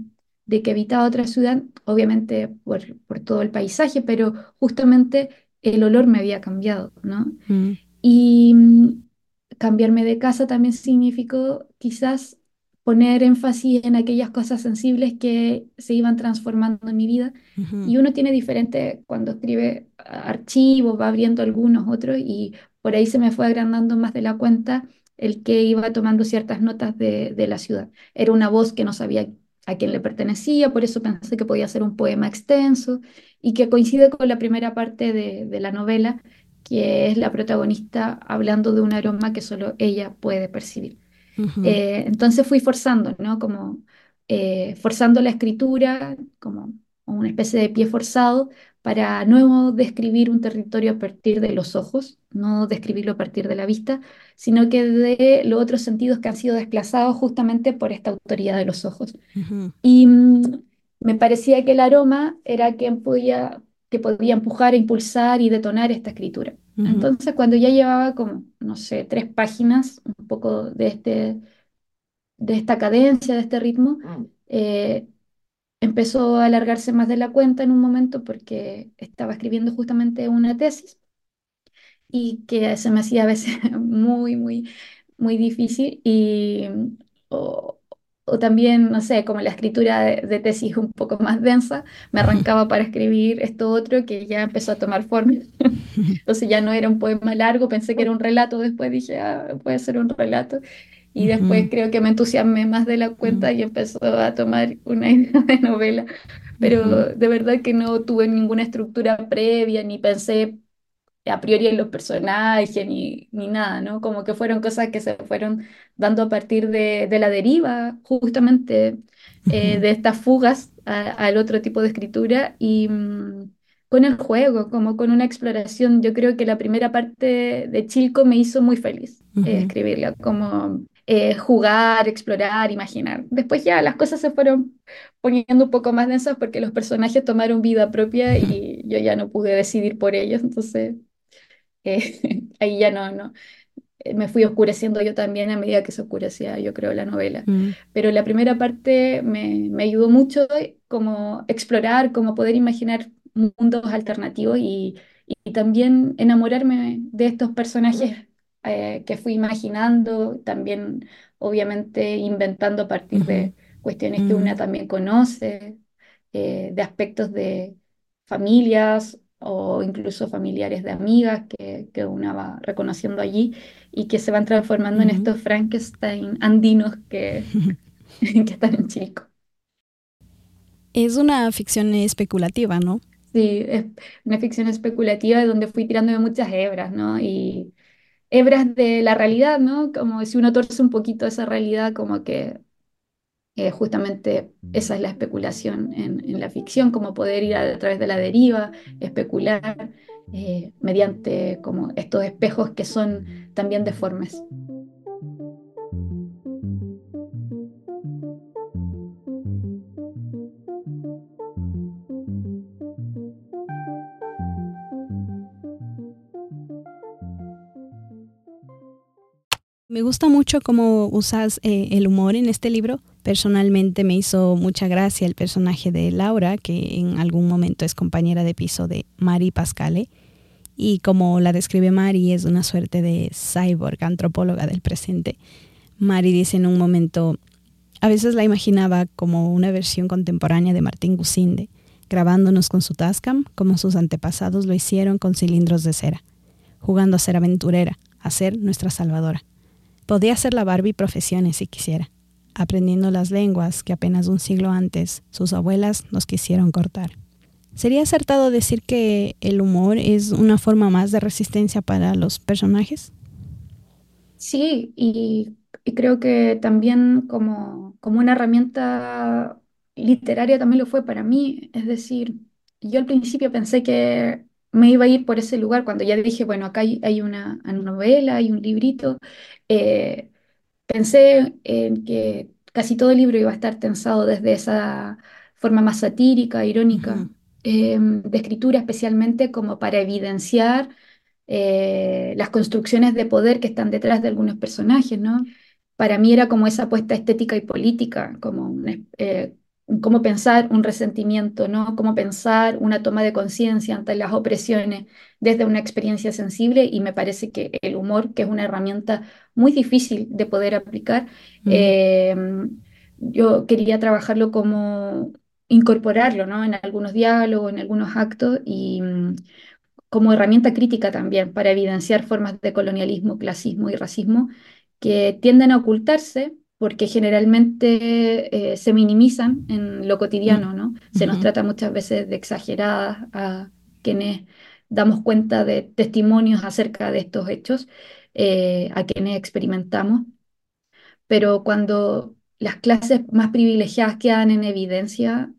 de que habitaba otra ciudad, obviamente por todo el paisaje, pero justamente el olor me había cambiado, ¿no? Mm, Y cambiarme de casa también significó quizás poner énfasis en aquellas cosas sensibles que se iban transformando en mi vida. ujú, Y uno tiene diferente cuando escribe archivos, va abriendo algunos otros y por ahí se me fue agrandando más de la cuenta el que iba tomando ciertas notas de la ciudad. Era una voz que no sabía a quién le pertenecía, por eso pensé que podía ser un poema extenso y que coincide con la primera parte de la novela, que es la protagonista hablando de un aroma que solo ella puede percibir. ujú, Entonces fui forzando, ¿no? Como forzando la escritura, como una especie de pie forzado, para no describir un territorio a partir de los ojos, no describirlo a partir de la vista, sino que de los otros sentidos que han sido desplazados justamente por esta autoridad de los ojos. ujú, Y me parecía que el aroma era quien podía, que podía empujar, impulsar y detonar esta escritura. ujú, Entonces, cuando ya llevaba como, no sé, 3 páginas, un poco de esta cadencia, de este ritmo, eh, empezó a alargarse más de la cuenta en un momento porque estaba escribiendo justamente una tesis y que se me hacía a veces muy difícil o, o también, no sé, como la escritura de tesis un poco más densa, me arrancaba para escribir esto otro que ya empezó a tomar forma. Entonces ya no era un poema largo, pensé que era un relato, después dije, ah, puede ser un relato. Y después ujú, creo que me entusiasmé más de la ujú, cuenta y empezó a tomar una idea de novela. ujú, Pero de verdad que no tuve ninguna estructura previa, ni pensé a priori en los personajes ni nada, ¿no? Como que fueron cosas que se fueron dando a partir de la deriva, justamente ujú, de estas fugas al otro tipo de escritura y con el juego, como con una exploración. Yo creo que la primera parte de Chilco me hizo muy feliz ujú, escribirla, como jugar, explorar, imaginar. Después ya las cosas se fueron poniendo un poco más densas porque los personajes tomaron vida propia y yo ya no pude decidir por ellos, entonces ahí ya me fui oscureciendo yo también a medida que se oscurecía, yo creo, la novela. ujú, Pero la primera parte me ayudó mucho como explorar, como poder imaginar mundos alternativos y también enamorarme de estos personajes que fui imaginando, también obviamente inventando a partir ujú, de cuestiones que una ujú, también conoce, de aspectos de familias o incluso familiares de amigas que una va reconociendo allí y que se van transformando en ujú. estos Frankenstein andinos que están en Chico. Es una ficción especulativa, ¿no? Sí, es una ficción especulativa donde fui tirándome muchas hebras, ¿no? Y hebras de la realidad, ¿no? Como si uno torce un poquito esa realidad, como que justamente esa es la especulación en la ficción, como poder ir a través de la deriva, especular mediante como estos espejos que son también deformes. Me gusta mucho cómo usas el humor en este libro. Personalmente me hizo mucha gracia el personaje de Laura, que en algún momento es compañera de piso de Mari Pascale. Y como la describe Mari, es una suerte de cyborg, antropóloga del presente. Mari dice en un momento, a veces la imaginaba como una versión contemporánea de Martín Gusinde, grabándonos con su Tascam como sus antepasados lo hicieron con cilindros de cera, jugando a ser aventurera, a ser nuestra salvadora. Podía ser la Barbie profesiones si quisiera, aprendiendo las lenguas que apenas un siglo antes sus abuelas nos quisieron cortar. ¿Sería acertado decir que el humor es una forma más de resistencia para los personajes? Sí, y creo que también como una herramienta literaria también lo fue para mí. Es decir, yo al principio pensé que me iba a ir por ese lugar cuando ya dije, bueno, acá hay una novela, hay un librito. eh, Pensé en que casi todo el libro iba a estar tensado desde esa forma más satírica, Ujú, irónica, de escritura, especialmente como para evidenciar las construcciones de poder que están detrás de algunos personajes, ¿no? Para mí era como esa apuesta estética y política, como cómo pensar un resentimiento, ¿no? Cómo pensar una toma de conciencia ante las opresiones desde una experiencia sensible y me parece que el humor, que es una herramienta muy difícil de poder aplicar, Mm, eh, yo quería trabajarlo como incorporarlo, ¿no? En algunos diálogos, en algunos actos y como herramienta crítica también para evidenciar formas de colonialismo, clasismo y racismo que tienden a ocultarse porque generalmente se minimizan en lo mm, cotidiano, ¿no? Se nos ujú, trata muchas veces de exageradas a quienes damos cuenta de testimonios acerca de estos hechos, a quienes experimentamos, pero cuando las clases más privilegiadas quedan en evidencia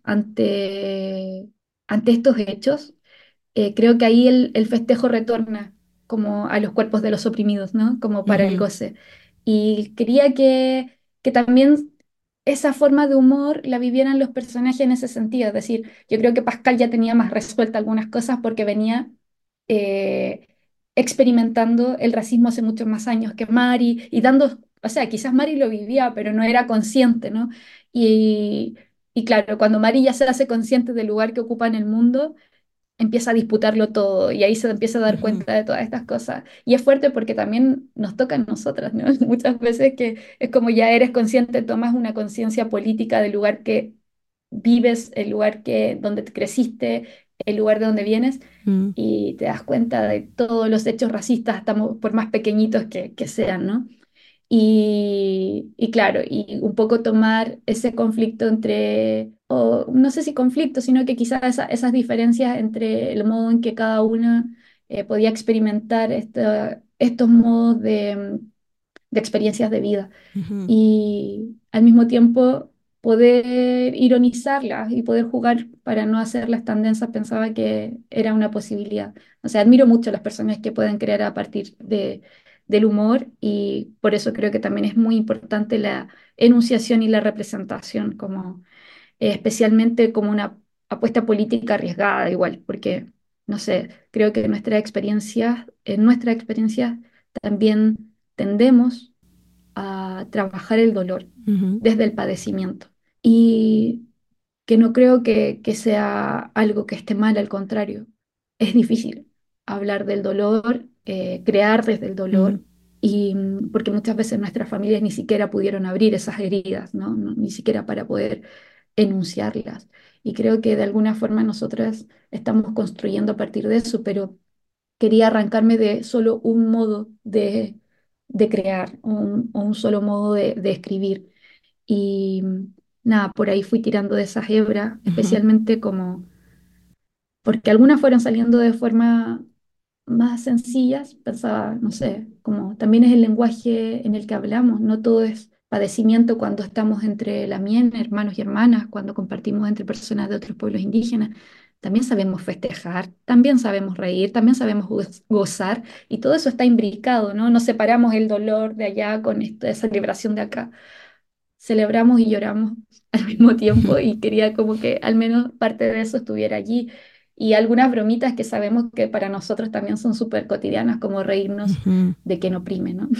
ante estos hechos, creo que ahí el festejo retorna como a los cuerpos de los oprimidos, ¿no? Como para el ujú, goce. Y quería que también esa forma de humor la vivieran los personajes en ese sentido. Es decir, yo creo que Pascal ya tenía más resuelta algunas cosas porque venía eh, experimentando el racismo hace muchos más años que Mari y dando, o sea, quizás Mari lo vivía, pero no era consciente, ¿no? Y, y claro, cuando Mari ya se hace consciente del lugar que ocupa en el mundo, empieza a disputarlo todo y ahí se empieza a dar ujú, cuenta de todas estas cosas. Y es fuerte porque también nos toca a nosotras, ¿no? Muchas veces que es como ya eres consciente, tomas una conciencia política del lugar que vives, el lugar que, donde te creciste, el lugar de donde vienes. mm, Y te das cuenta de todos los hechos racistas, estamos, por más pequeñitos que sean, ¿no? Y claro, y un poco tomar ese conflicto entre, o no sé si conflicto, sino que quizás esas diferencias entre el modo en que cada una podía experimentar estos modos de experiencias de vida ujú, y al mismo tiempo poder ironizarlas y poder jugar para no hacerlas tan densas, pensaba que era una posibilidad. O sea, admiro mucho a las personas que pueden crear a partir del humor y por eso creo que también es muy importante la enunciación y la representación, como, especialmente como una apuesta política arriesgada igual, porque, no sé, creo que en nuestra experiencia también tendemos a trabajar el dolor ujú, desde el padecimiento. Y que no creo que sea algo que esté mal, al contrario, es difícil hablar del dolor, crear desde el ujú, dolor, y porque muchas veces nuestras familias ni siquiera pudieron abrir esas heridas, ¿no? Ni siquiera para poder enunciarlas. Y creo que de alguna forma nosotras estamos construyendo a partir de eso, pero quería arrancarme de solo un modo de crear o un solo modo de escribir. Y nada, por ahí fui tirando de esas hebras, ujú, especialmente como, porque algunas fueron saliendo de forma más sencillas, pensaba, no sé, como también es el lenguaje en el que hablamos, no todo es padecimiento cuando estamos entre la mien, hermanos y hermanas, cuando compartimos entre personas de otros pueblos indígenas. También sabemos festejar, también sabemos reír, también sabemos gozar y todo eso está imbricado, ¿no? No separamos el dolor de allá con esa celebración de acá. Celebramos y lloramos al mismo tiempo y quería como que al menos parte de eso estuviera allí. Y algunas bromitas que sabemos que para nosotros también son súper cotidianas, como reírnos ujú. de quien oprime, ¿no?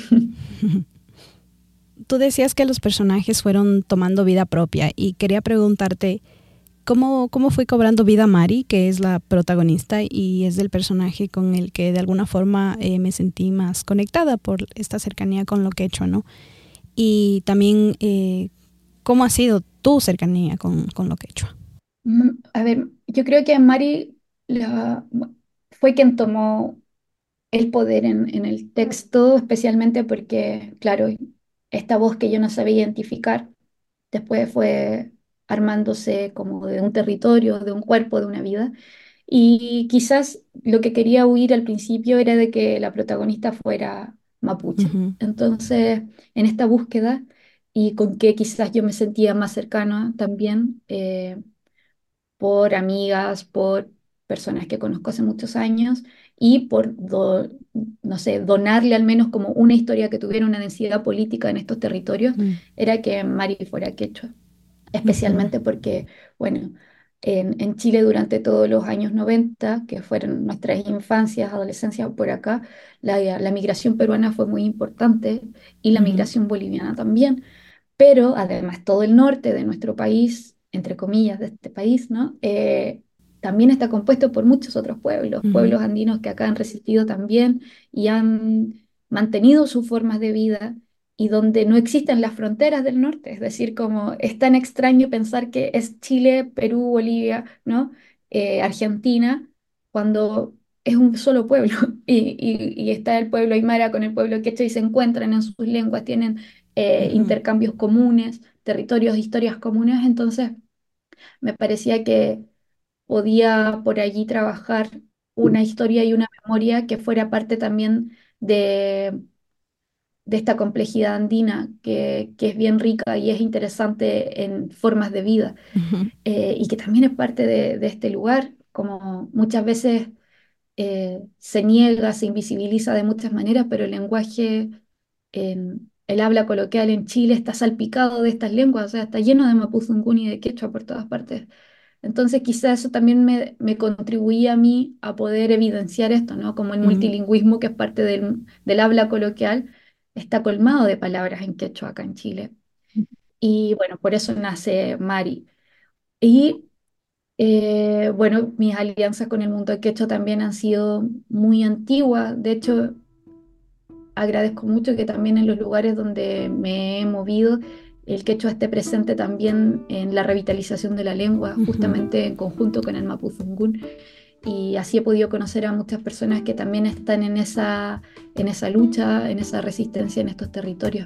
Tú decías que los personajes fueron tomando vida propia y quería preguntarte cómo fue cobrando vida Mari, que es la protagonista y es el personaje con el que de alguna forma me sentí más conectada por esta cercanía con lo que he hecho, ¿no? Y también cómo ha sido tu cercanía con lo que he hecho. A ver, yo creo que Mari fue quien tomó el poder en el texto, especialmente porque, claro, esta voz que yo no sabía identificar, después fue armándose como de un territorio, de un cuerpo, de una vida. Y quizás lo que quería huir al principio era de que la protagonista fuera mapuche. Ujú, Entonces, en esta búsqueda, y con que quizás yo me sentía más cercana también, por amigas, por personas que conozco hace muchos años y por, no sé, donarle al menos como una historia que tuviera una densidad política en estos territorios, mm, era que Mari fuera quechua, ujú, especialmente porque, bueno, en Chile durante todos los años 90 que fueron nuestras infancias, adolescencias por acá, la migración peruana fue muy importante y la ujú, migración boliviana también, pero además todo el norte de nuestro país entre comillas, de este país, ¿no? También está compuesto por muchos otros pueblos, Ujú, pueblos andinos que acá han resistido también y han mantenido sus formas de vida y donde no existen las fronteras del norte. Es decir, como es tan extraño pensar que es Chile, Perú, Bolivia, ¿no? Argentina, cuando es un solo pueblo y está el pueblo aymara con el pueblo quechua y se encuentran en sus lenguas, tienen ujú, intercambios comunes, territorios, historias comunes, entonces me parecía que podía por allí trabajar una historia y una memoria que fuera parte también de esta complejidad andina que es bien rica y es interesante en formas de vida, ujú, y que también es parte de este lugar, como muchas veces se niega, se invisibiliza de muchas maneras, pero el lenguaje, el habla coloquial en Chile está salpicado de estas lenguas, o sea, está lleno de mapuzungún y de quechua por todas partes. Entonces, quizá eso también me contribuía a mí a poder evidenciar esto, ¿no? Como el ujú. multilingüismo, que es parte del habla coloquial, está colmado de palabras en quechua acá en Chile. Y bueno, por eso nace Mari. Y bueno, mis alianzas con el mundo quechua también han sido muy antiguas. De hecho, agradezco mucho que también en los lugares donde me he movido, el quechua esté presente también en la revitalización de la lengua, Ujú. justamente en conjunto con el mapuzungún. Y así he podido conocer a muchas personas que también están en esa lucha, en esa resistencia en estos territorios.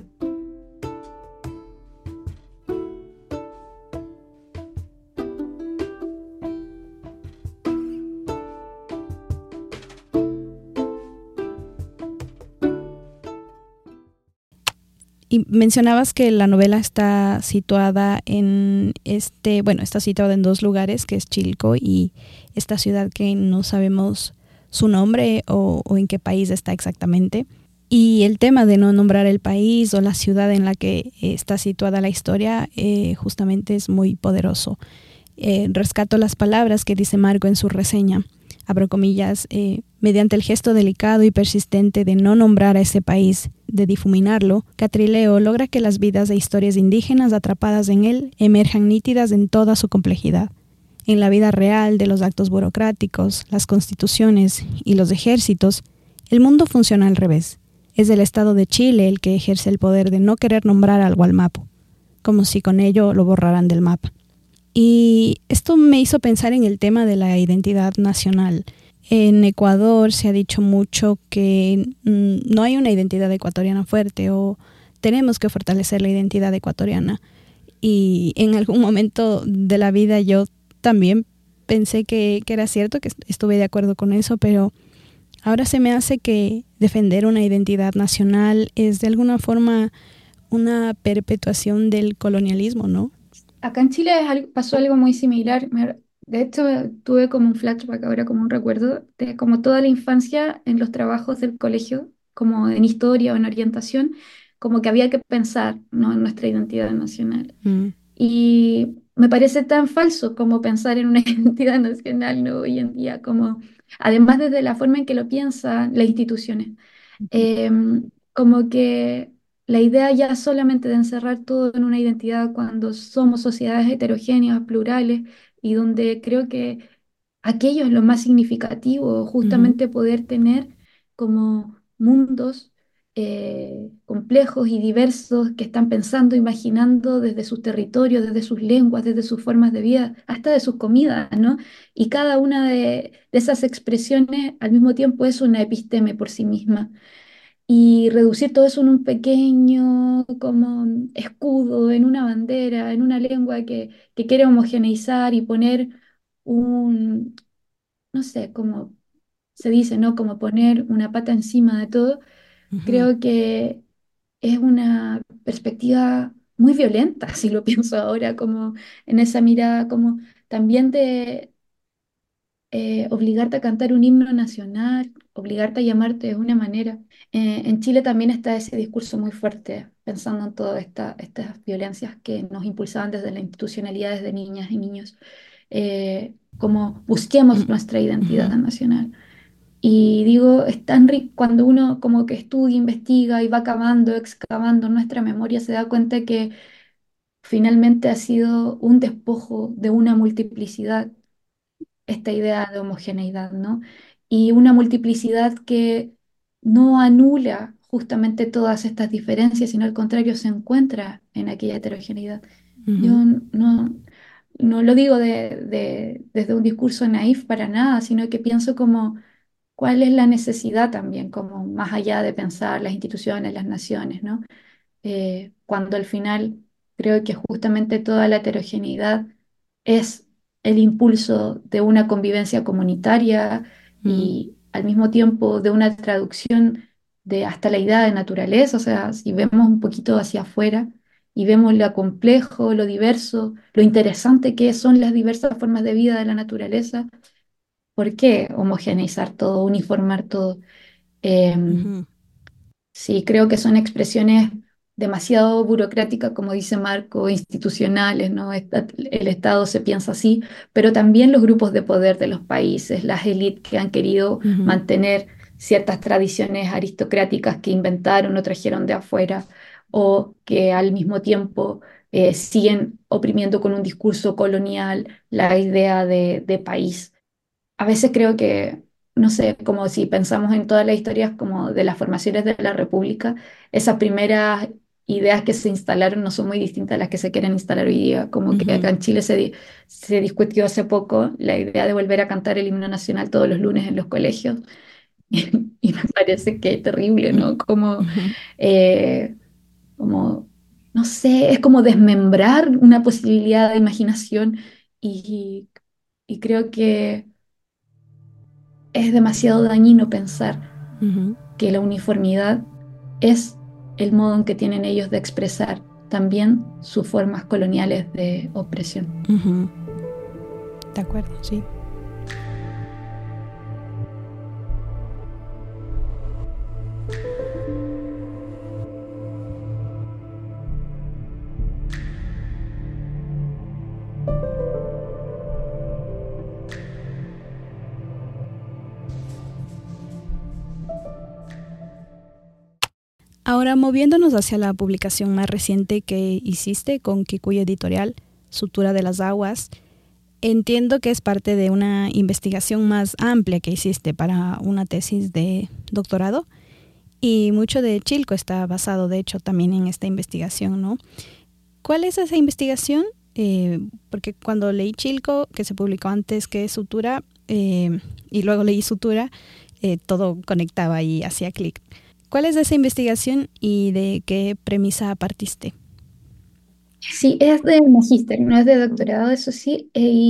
Y mencionabas que la novela está situada en bueno, está situada en dos lugares, que es Chilco y esta ciudad que no sabemos su nombre o en qué país está exactamente. Y el tema de no nombrar el país o la ciudad en la que está situada la historia justamente es muy poderoso. Rescato las palabras que dice Marco en su reseña, abro comillas, mediante el gesto delicado y persistente de no nombrar a ese país, de difuminarlo, Catrileo logra que las vidas e historias indígenas atrapadas en él emerjan nítidas en toda su complejidad. En la vida real de los actos burocráticos, las constituciones y los ejércitos, el mundo funciona al revés. Es el Estado de Chile el que ejerce el poder de no querer nombrar al Gualmapu, como si con ello lo borraran del mapa. Y esto me hizo pensar en el tema de la identidad nacional. En Ecuador se ha dicho mucho que no hay una identidad ecuatoriana fuerte o tenemos que fortalecer la identidad ecuatoriana. Y en algún momento de la vida yo también pensé que era cierto, que estuve de acuerdo con eso, pero ahora se me hace que defender una identidad nacional es de alguna forma una perpetuación del colonialismo, ¿no? Acá en Chile pasó algo muy similar. De hecho, tuve como un flashback ahora, como un recuerdo de como toda la infancia en los trabajos del colegio, como en historia o en orientación, como que había que pensar, ¿no?, en nuestra identidad nacional. Mm, Y me parece tan falso como pensar en una identidad nacional, ¿no?, hoy en día, como además desde la forma en que lo piensan las instituciones. Como que la idea ya solamente de encerrar todo en una identidad cuando somos sociedades heterogéneas, plurales, y donde creo que aquello es lo más significativo, ujú, justamente poder tener como mundos complejos y diversos que están pensando, imaginando desde sus territorios, desde sus lenguas, desde sus formas de vida, hasta de sus comidas, ¿no? Y cada una de esas expresiones al mismo tiempo es una episteme por sí misma y reducir todo eso en un pequeño como escudo, en una bandera, en una lengua que quiere homogeneizar y poner un, no sé, como se dice, ¿no? Como poner una pata encima de todo, ujú, creo que es una perspectiva muy violenta, si lo pienso ahora, como en esa mirada, como también de obligarte a cantar un himno nacional, obligarte a llamarte de una manera. En Chile también está ese discurso muy fuerte, pensando en todas estas violencias que nos impulsaban desde la institucionalidad, desde niñas y niños, como busquemos nuestra identidad ujú, nacional. Y digo, es tan rico cuando uno como que estudia, investiga y va cavando, excavando en nuestra memoria, se da cuenta que finalmente ha sido un despojo de una multiplicidad, esta idea de homogeneidad, ¿no? Y una multiplicidad que no anula justamente todas estas diferencias, sino al contrario se encuentra en aquella heterogeneidad. Yo Ujú, no lo digo desde un discurso naif para nada, sino que pienso como cuál es la necesidad también, como más allá de pensar las instituciones, las naciones, ¿no? Cuando al final creo que justamente toda la heterogeneidad es el impulso de una convivencia comunitaria ujú, y al mismo tiempo de una traducción de hasta la idea de naturaleza, o sea, si vemos un poquito hacia afuera y vemos lo complejo, lo diverso, lo interesante que son las diversas formas de vida de la naturaleza, ¿por qué homogeneizar todo, uniformar todo? Em, ujú, Sí, creo que son expresiones demasiado burocráticas, como dice Marco, institucionales, ¿no? El Estado se piensa así, pero también los grupos de poder de los países, las élites que han querido ujú, mantener ciertas tradiciones aristocráticas que inventaron o trajeron de afuera, o que al mismo tiempo siguen oprimiendo con un discurso colonial la idea de país. A veces creo que, no sé, como si pensamos en todas las historias como de las formaciones de la República, esas primeras ideas que se instalaron no son muy distintas a las que se quieren instalar hoy día. Como que ujú, acá en Chile se discutió hace poco la idea de volver a cantar el himno nacional todos los lunes en los colegios. Y me parece que es terrible, ¿no? ujú. Eh, como, no sé, es como desmembrar una posibilidad de imaginación y, y creo que es demasiado dañino pensar Ujú, que la uniformidad es el modo en que tienen ellos de expresar también sus formas coloniales de opresión. ujú. De acuerdo, sí. Ahora, moviéndonos hacia la publicación más reciente que hiciste con Kikuyu Editorial, Sutura de las Aguas, entiendo que es parte de una investigación más amplia que hiciste para una tesis de doctorado y mucho de Chilco está basado, de hecho, también en esta investigación, ¿no? ¿Cuál es esa investigación? Porque cuando leí Chilco, que se publicó antes que Sutura, y luego leí Sutura, todo conectaba y hacía clic. ¿Cuál es esa investigación y de qué premisa partiste? Sí, es de magíster, no es de doctorado, eso sí.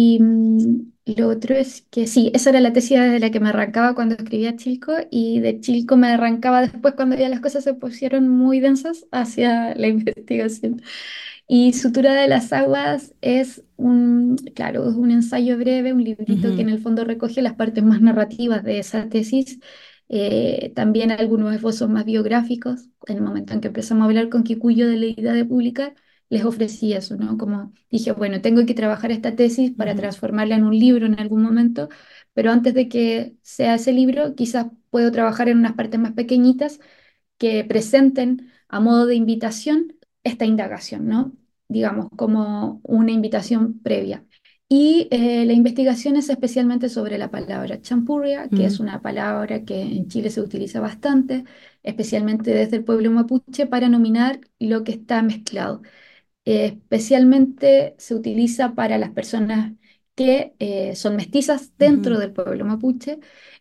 Lo otro es que sí, esa era la tesis de la que me arrancaba cuando escribía Chilco y de Chilco me arrancaba después cuando ya las cosas se pusieron muy densas hacia la investigación. Y Sutura de las Aguas es claro, es un ensayo breve, un librito que Ujú, en el fondo recoge las partes más narrativas de esa tesis, también algunos esbozos más biográficos. En el momento en que empezamos a hablar con Kikuyo de la idea de publicar, les ofrecí eso, ¿no? Como dije, bueno, tengo que trabajar esta tesis para ujú, transformarla en un libro en algún momento, pero antes de que sea ese libro, quizás puedo trabajar en unas partes más pequeñitas que presenten a modo de invitación esta indagación, ¿no? Digamos, como una invitación previa. Y la investigación es especialmente sobre la palabra champurria, que ujú, es una palabra que en Chile se utiliza bastante, especialmente desde el pueblo mapuche, para nominar lo que está mezclado. Especialmente se utiliza para las personas que son mestizas ujú, dentro del pueblo mapuche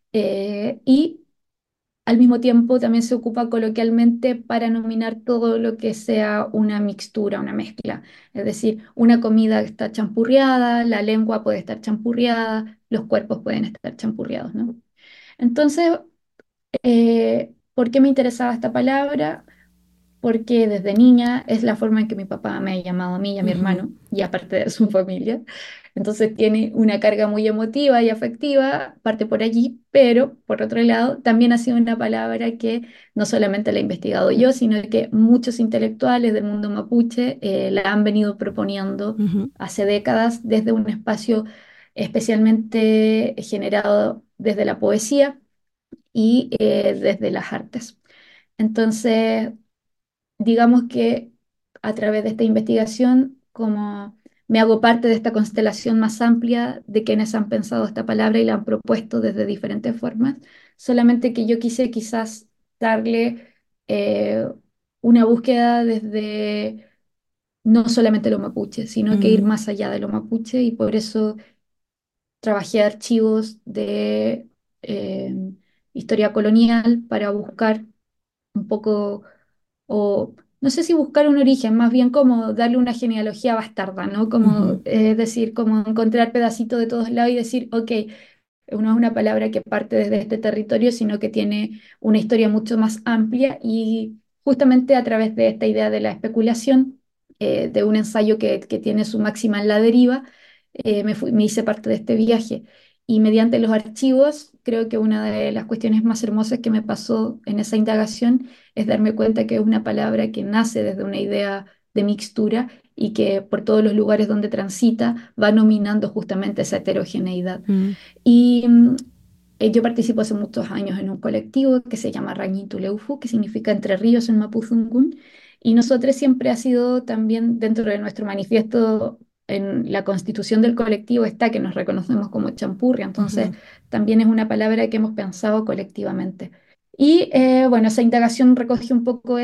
y al mismo tiempo, también se ocupa coloquialmente para nominar todo lo que sea una mixtura, una mezcla. Es decir, una comida está champurriada, la lengua puede estar champurriada, los cuerpos pueden estar champurriados, ¿no? Entonces, ¿por qué me interesaba esta palabra? Porque desde niña es la forma en que mi papá me ha llamado a mí y a mi ujú, hermano, y aparte de su familia. Entonces tiene una carga muy emotiva y afectiva, parte por allí, pero por otro lado también ha sido una palabra que no solamente la he investigado yo, sino que muchos intelectuales del mundo mapuche la han venido proponiendo ujú, hace décadas desde un espacio especialmente generado desde la poesía y desde las artes. Entonces, digamos que a través de esta investigación como me hago parte de esta constelación más amplia de quienes han pensado esta palabra y la han propuesto desde diferentes formas, solamente que yo quise quizás darle eh, una búsqueda desde no solamente lo mapuche, sino que ir Mm, más allá de lo mapuche y por eso trabajé archivos de eh, historia colonial para buscar un poco, o no sé si buscar un origen, más bien como darle una genealogía bastarda, ¿no? Como ujú, decir, como encontrar pedacitos de todos lados y decir, ok, no es una palabra que parte desde este territorio, sino que tiene una historia mucho más amplia y justamente a través de esta idea de la especulación, de un ensayo que tiene su máxima en la deriva, me hice parte de este viaje. Y mediante los archivos, creo que una de las cuestiones más hermosas que me pasó en esa indagación es darme cuenta que es una palabra que nace desde una idea de mixtura y que por todos los lugares donde transita va nominando justamente esa heterogeneidad. mm, Y yo participo hace muchos años en un colectivo que se llama Rañituleufu, que significa Entre Ríos en Mapudungun, y nosotros siempre ha sido también dentro de nuestro manifiesto, en la constitución del colectivo está que nos reconocemos como champurria, entonces ujú. también es una palabra que hemos pensado colectivamente. Y bueno, esa indagación recoge un poco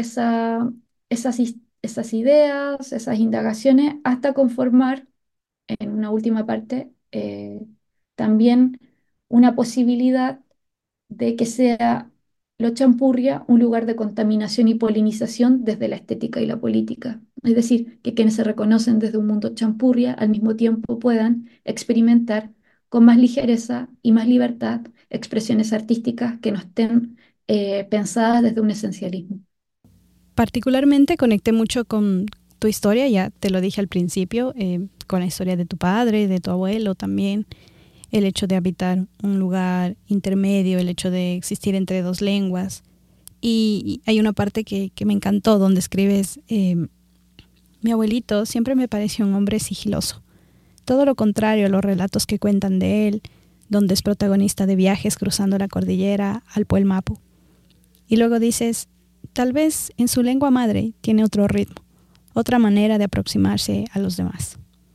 esas ideas, esas indagaciones, hasta conformar en una última parte, también una posibilidad de que sea lo champurria un lugar de contaminación y polinización desde la estética y la política. Es decir, que quienes se reconocen desde un mundo champurria al mismo tiempo puedan experimentar con más ligereza y más libertad expresiones artísticas que no estén pensadas desde un esencialismo. Particularmente conecté mucho con tu historia, ya te lo dije al principio, con la historia de tu padre, de tu abuelo también, el hecho de habitar un lugar intermedio, el hecho de existir entre dos lenguas. Y hay una parte que me encantó donde escribes, mi abuelito siempre me pareció un hombre sigiloso. Todo lo contrario a los relatos que cuentan de él, donde es protagonista de viajes cruzando la cordillera al Puel Mapu. Y luego dices, tal vez en su lengua madre tiene otro ritmo, otra manera de aproximarse a los demás.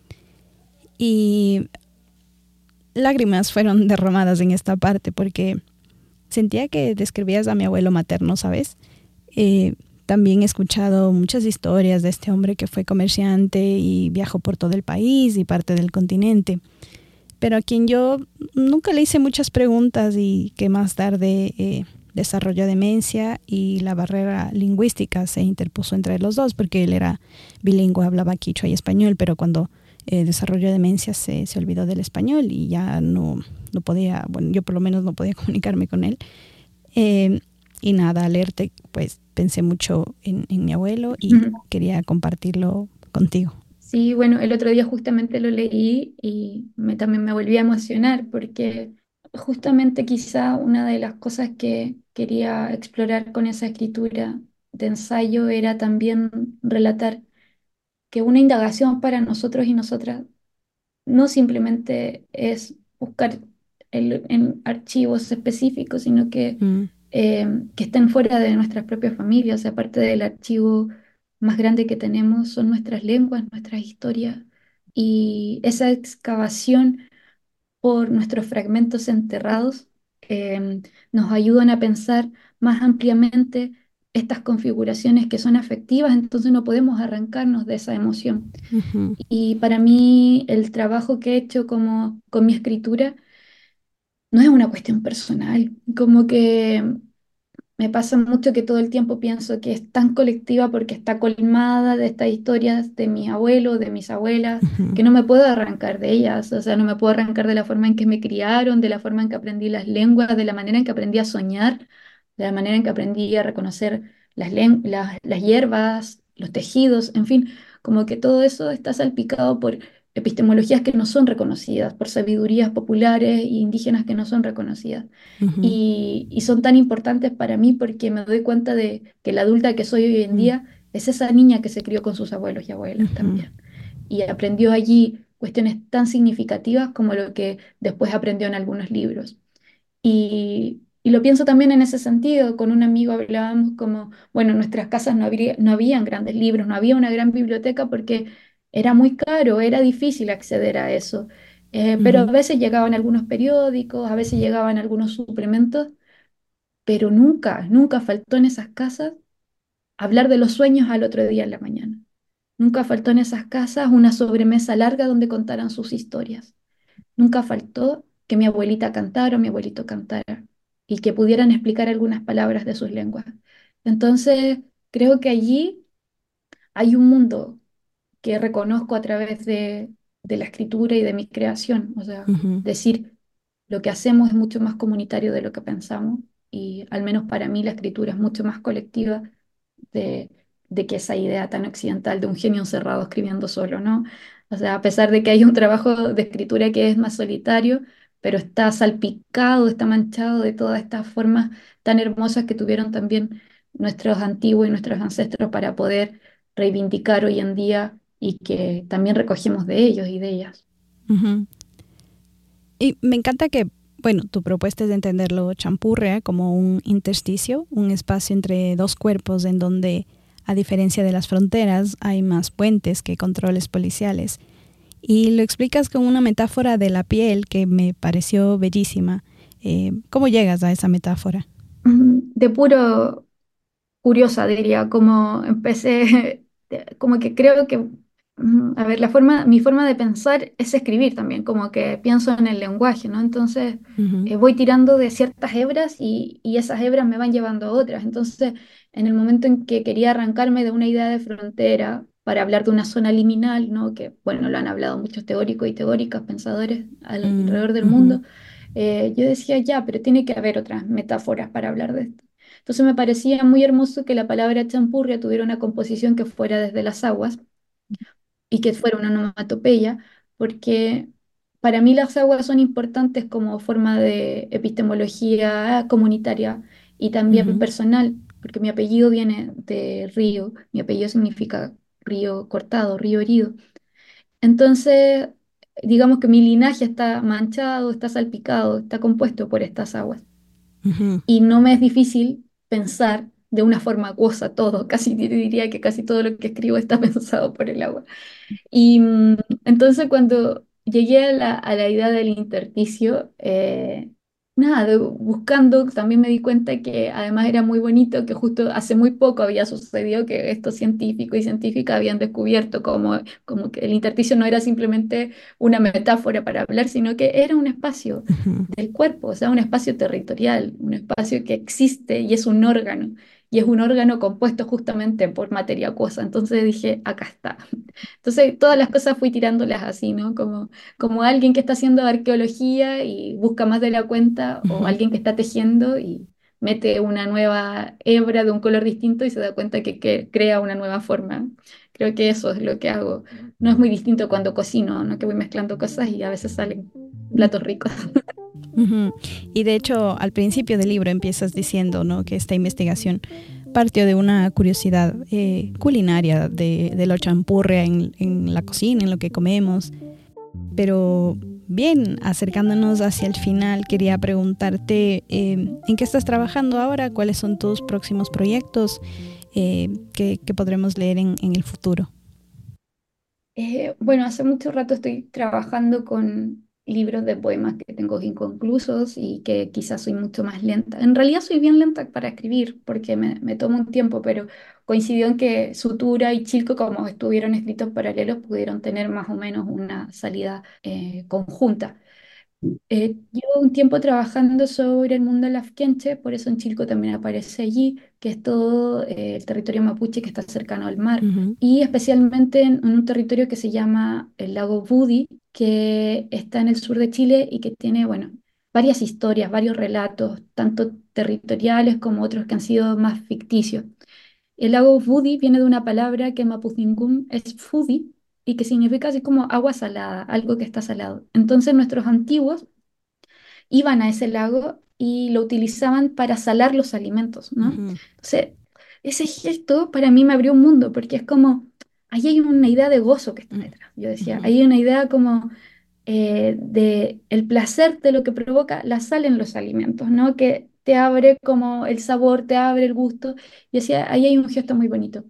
Y lágrimas fueron derramadas en esta parte porque sentía que describías a mi abuelo materno, ¿sabes? También he escuchado muchas historias de este hombre que fue comerciante y viajó por todo el país y parte del continente, pero a quien yo nunca le hice muchas preguntas y que más tarde desarrolló demencia y la barrera lingüística se interpuso entre los dos porque él era bilingüe, hablaba quichua y español, pero cuando desarrolló demencia se olvidó del español y ya no podía, bueno, yo por lo menos no podía comunicarme con él. Eh, y nada, al leerte, pues pensé mucho en mi abuelo y Ujú. quería compartirlo contigo. Sí, bueno, el otro día justamente lo leí y también me volví a emocionar porque justamente quizá una de las cosas que quería explorar con esa escritura de ensayo era también relatar que una indagación para nosotros y nosotras no simplemente es buscar en archivos específicos, sino Mm, que estén fuera de nuestras propias familias. Aparte del archivo más grande que tenemos, son nuestras lenguas, nuestras historias. Y esa excavación por nuestros fragmentos enterrados nos ayudan a pensar más ampliamente estas configuraciones que son afectivas, entonces no podemos arrancarnos de esa emoción. ujú, Y para mí el trabajo que he hecho como con mi escritura no es una cuestión personal, como que me pasa mucho que todo el tiempo pienso que es tan colectiva porque está colmada de estas historias de mis abuelos, de mis abuelas, ujú, que no me puedo arrancar de ellas, o sea, no me puedo arrancar de la forma en que me criaron, de la forma en que aprendí las lenguas, de la manera en que aprendí a soñar, de la manera en que aprendí a reconocer las hierbas, los tejidos, en fin, como que todo eso está salpicado por epistemologías que no son reconocidas, por sabidurías populares e indígenas que no son reconocidas ujú, y son tan importantes para mí porque me doy cuenta de que la adulta que soy hoy en mm, día es esa niña que se crió con sus abuelos y abuelas ujú, también. Y aprendió allí cuestiones tan significativas como lo que después aprendió en algunos libros. Y lo pienso también en ese sentido. Con un amigo hablábamos como, bueno, en nuestras casas no habían grandes libros, no había una gran biblioteca porque era muy caro, era difícil acceder a eso. Pero a Ujú, veces llegaban algunos periódicos, a veces llegaban algunos suplementos, pero nunca, nunca faltó en esas casas hablar de los sueños al otro día en la mañana. Nunca faltó en esas casas una sobremesa larga donde contaran sus historias. Nunca faltó que mi abuelita cantara o mi abuelito cantara y que pudieran explicar algunas palabras de sus lenguas. Entonces, creo que allí hay un mundo que reconozco a través de la escritura y de mi creación. O sea, ujú, decir, lo que hacemos es mucho más comunitario de lo que pensamos y al menos para mí la escritura es mucho más colectiva de, de que esa idea tan occidental de un genio encerrado escribiendo solo, ¿no? O sea, a pesar de que hay un trabajo de escritura que es más solitario, pero está salpicado, está manchado de todas estas formas tan hermosas que tuvieron también nuestros antiguos y nuestros ancestros para poder reivindicar hoy en día y que también recogemos de ellos y de ellas. ujú. Y me encanta que, bueno, tu propuesta es de entenderlo champurrea como un intersticio, un espacio entre dos cuerpos en donde, a diferencia de las fronteras, hay más puentes que controles policiales. Y lo explicas con una metáfora de la piel que me pareció bellísima. ¿Cómo llegas a esa metáfora? De puro curiosa, diría, como empecé, como que creo que, a ver, mi forma de pensar es escribir también, como que pienso en el lenguaje, ¿no? Entonces, Ujú, voy tirando de ciertas hebras y esas hebras me van llevando a otras. Entonces, en el momento en que quería arrancarme de una idea de frontera para hablar de una zona liminal, ¿no? Que, bueno, lo han hablado muchos teóricos y teóricas, pensadores alrededor del ujú, mundo, yo decía, ya, pero tiene que haber otras metáforas para hablar de esto. Entonces me parecía muy hermoso que la palabra champurria tuviera una composición que fuera desde las aguas y que fuera una onomatopeya, porque para mí las aguas son importantes como forma de epistemología comunitaria y también ujú, personal, porque mi apellido viene de río, mi apellido significa río cortado, río herido. Entonces, digamos que mi linaje está manchado, está salpicado, está compuesto por estas aguas ujú, y no me es difícil pensar de una forma acuosa todo, casi diría que casi todo lo que escribo está pensado por el agua. Y entonces cuando llegué a la idea del intersticio, nada, buscando también me di cuenta que además era muy bonito que justo hace muy poco había sucedido que estos científicos y científicas habían descubierto como que el intersticio no era simplemente una metáfora para hablar, sino que era un espacio ujú, del cuerpo, o sea, un espacio territorial, un espacio que existe y es un órgano. Y es un órgano compuesto justamente por materia acuosa. Entonces dije, acá está. Entonces, todas las cosas fui tirándolas así, ¿no? Como alguien que está haciendo arqueología y busca más de la cuenta, o ujú, alguien que está tejiendo y mete una nueva hebra de un color distinto y se da cuenta que crea una nueva forma. Creo que eso es lo que hago. No es muy distinto cuando cocino, ¿no? Que voy mezclando cosas y a veces salen platos ricos. ujú. Y de hecho, al principio del libro empiezas diciendo, ¿no?, que esta investigación partió de una curiosidad culinaria de lo champurria en la cocina, en lo que comemos. Pero bien, acercándonos hacia el final, quería preguntarte ¿en qué estás trabajando ahora? ¿Cuáles son tus próximos proyectos que podremos leer en el futuro? Bueno, hace mucho rato estoy trabajando con libros de poemas que tengo inconclusos y que quizás soy mucho más lenta. En realidad soy bien lenta para escribir porque me tomo un tiempo, pero coincidió en que Sutura y Chilco, como estuvieron escritos paralelos, pudieron tener más o menos una salida conjunta. Llevo un tiempo trabajando sobre el mundo lafkenche, por eso en Chilco también aparece allí, que es todo el territorio mapuche que está cercano al mar, Ujú, y especialmente en un territorio que se llama el lago Budi, que está en el sur de Chile y que tiene, bueno, varias historias, varios relatos, tanto territoriales como otros que han sido más ficticios. El lago Budi viene de una palabra que en Mapudungun es fudi y que significa así como agua salada, algo que está salado. Entonces nuestros antiguos iban a ese lago y lo utilizaban para salar los alimentos, ¿no? ujú, Entonces, ese gesto para mí me abrió un mundo, porque es como, ahí hay una idea de gozo que está detrás. Yo decía, ujú, ahí hay una idea como de el placer de lo que provoca la sal en los alimentos, ¿no? Que te abre como el sabor, te abre el gusto. Y decía, ahí hay un gesto muy bonito.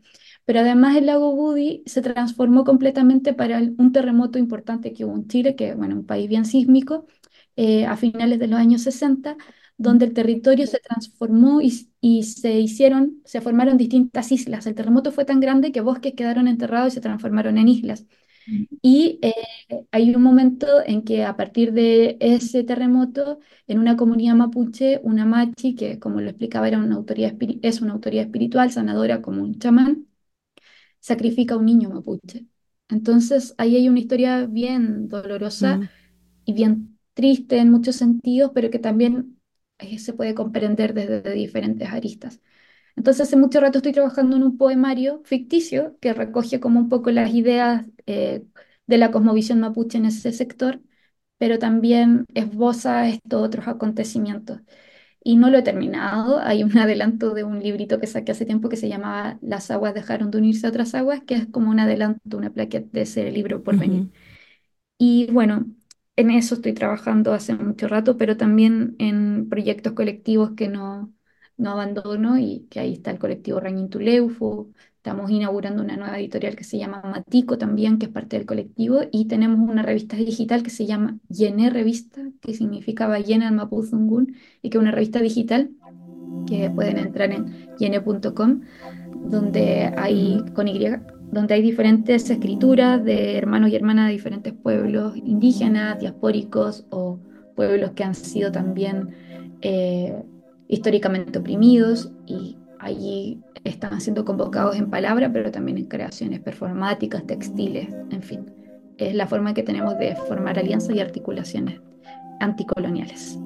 Pero además el lago Budi se transformó completamente para un terremoto importante que hubo en Chile, que bueno, un país bien sísmico, a finales de los años 60, donde el territorio se transformó y se formaron distintas islas. El terremoto fue tan grande que bosques quedaron enterrados y se transformaron en islas. Y hay un momento en que a partir de ese terremoto, en una comunidad mapuche, una machi, que como lo explicaba era una autoridad es una autoridad espiritual, sanadora como un chamán, sacrifica a un niño mapuche. Entonces ahí hay una historia bien dolorosa Mm. y bien triste en muchos sentidos, pero que también se puede comprender desde diferentes aristas. Entonces hace mucho rato estoy trabajando en un poemario ficticio que recoge como un poco las ideas de la cosmovisión mapuche en ese sector, pero también esboza estos otros acontecimientos. Y no lo he terminado. Hay un adelanto de un librito que saqué hace tiempo que se llamaba Las aguas dejaron de unirse a otras aguas, que es como un adelanto, una plaqueta de ese libro por venir. Ujú. Y bueno, en eso estoy trabajando hace mucho rato, pero también en proyectos colectivos que no abandono y que ahí está el colectivo Rañintuleufu. Estamos inaugurando una nueva editorial que se llama Matico también, que es parte del colectivo, y tenemos una revista digital que se llama Yené Revista, que significa ballena en mapudungun, y que es una revista digital que pueden entrar en yene.com, donde hay, Ujú. con Y, donde hay diferentes escrituras de hermanos y hermanas de diferentes pueblos indígenas, diaspóricos o pueblos que han sido también eh, históricamente oprimidos y allí están siendo convocados en palabra, pero también en creaciones performáticas, textiles, en fin. Es la forma que tenemos de formar alianzas y articulaciones anticoloniales.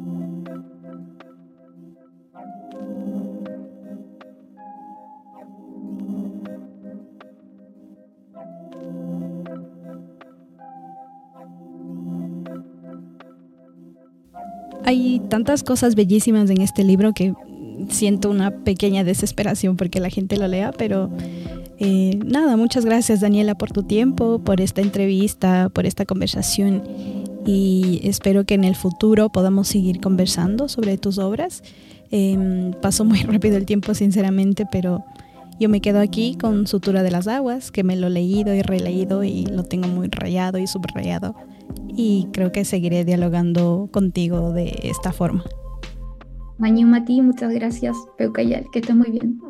Hay tantas cosas bellísimas en este libro que siento una pequeña desesperación porque la gente lo lea, pero nada, muchas gracias Daniela por tu tiempo, por esta entrevista, por esta conversación y espero que en el futuro podamos seguir conversando sobre tus obras. Pasó muy rápido el tiempo sinceramente, pero yo me quedo aquí con Sutura de las Aguas, que me lo he leído y releído y lo tengo muy rayado y subrayado. Y creo que seguiré dialogando contigo de esta forma. Mañu Mati, muchas gracias. Peucayal, que estés muy bien.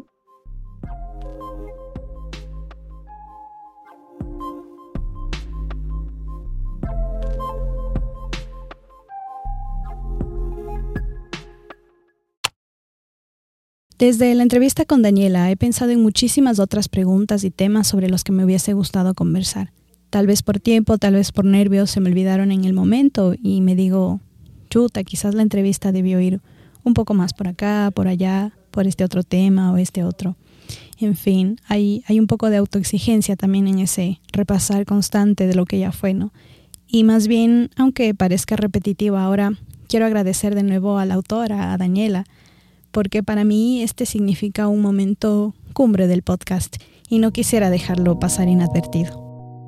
Desde la entrevista con Daniela he pensado en muchísimas otras preguntas y temas sobre los que me hubiese gustado conversar. Tal vez por tiempo, tal vez por nervios se me olvidaron en el momento y me digo, chuta, quizás la entrevista debió ir un poco más por acá, por allá, por este otro tema o este otro. En fin, hay un poco de autoexigencia también en ese repasar constante de lo que ya fue, ¿no? Y más bien, aunque parezca repetitivo ahora, quiero agradecer de nuevo a la autora, a Daniela, porque para mí este significa un momento cumbre del podcast y no quisiera dejarlo pasar inadvertido.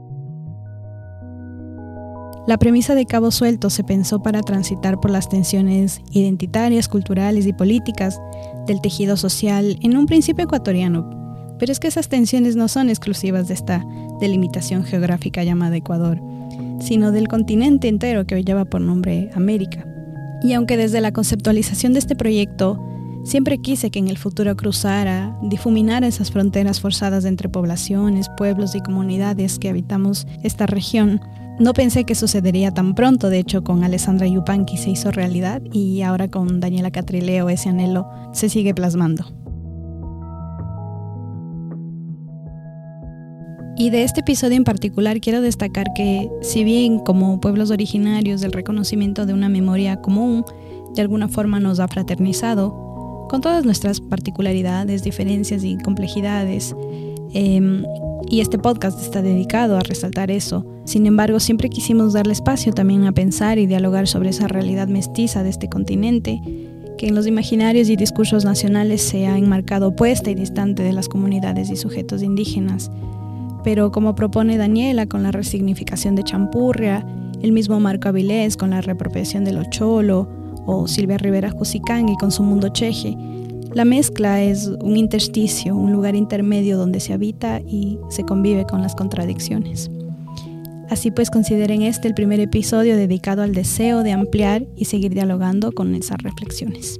La premisa de Cabos Sueltos se pensó para transitar por las tensiones identitarias, culturales y políticas del tejido social en un principio ecuatoriano, pero es que esas tensiones no son exclusivas de esta delimitación geográfica llamada Ecuador, sino del continente entero que hoy lleva por nombre América. Y aunque desde la conceptualización de este proyecto siempre quise que en el futuro cruzara, difuminara esas fronteras forzadas entre poblaciones, pueblos y comunidades que habitamos esta región, no pensé que sucedería tan pronto. De hecho, con Alessandra Yupanqui se hizo realidad y ahora con Daniela Catrileo ese anhelo se sigue plasmando. Y de este episodio en particular quiero destacar que, si bien como pueblos originarios el reconocimiento de una memoria común de alguna forma nos ha fraternizado, con todas nuestras particularidades, diferencias y complejidades, y este podcast está dedicado a resaltar eso. Sin embargo, siempre quisimos darle espacio también a pensar y dialogar sobre esa realidad mestiza de este continente, que en los imaginarios y discursos nacionales se ha enmarcado opuesta y distante de las comunidades y sujetos indígenas. Pero como propone Daniela con la resignificación de Champurria, el mismo Marco Avilés con la reapropiación de lo cholo, o Silvia Rivera Jusicangui con su mundo cheje, La mezcla es un intersticio, un lugar intermedio donde se habita y se convive con las contradicciones. Así pues, consideren este el primer episodio dedicado al deseo de ampliar y seguir dialogando con esas reflexiones.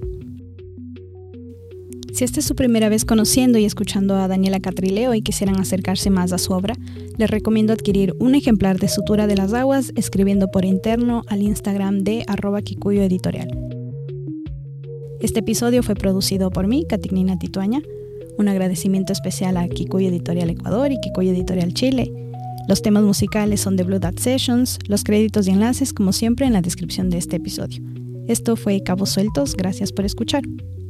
Si esta es su primera vez conociendo y escuchando a Daniela Catrileo y quisieran acercarse más a su obra, les recomiendo adquirir un ejemplar de Sutura de las Aguas escribiendo por interno al Instagram de @kikuyoeditorial. Este episodio fue producido por mí, Catignina Tituaña. Un agradecimiento especial a Kikuyo Editorial Ecuador y Kikuyo Editorial Chile. Los temas musicales son de Blue Dot Sessions, los créditos y enlaces como siempre en la descripción de este episodio. Esto fue Cabos Sueltos, gracias por escuchar.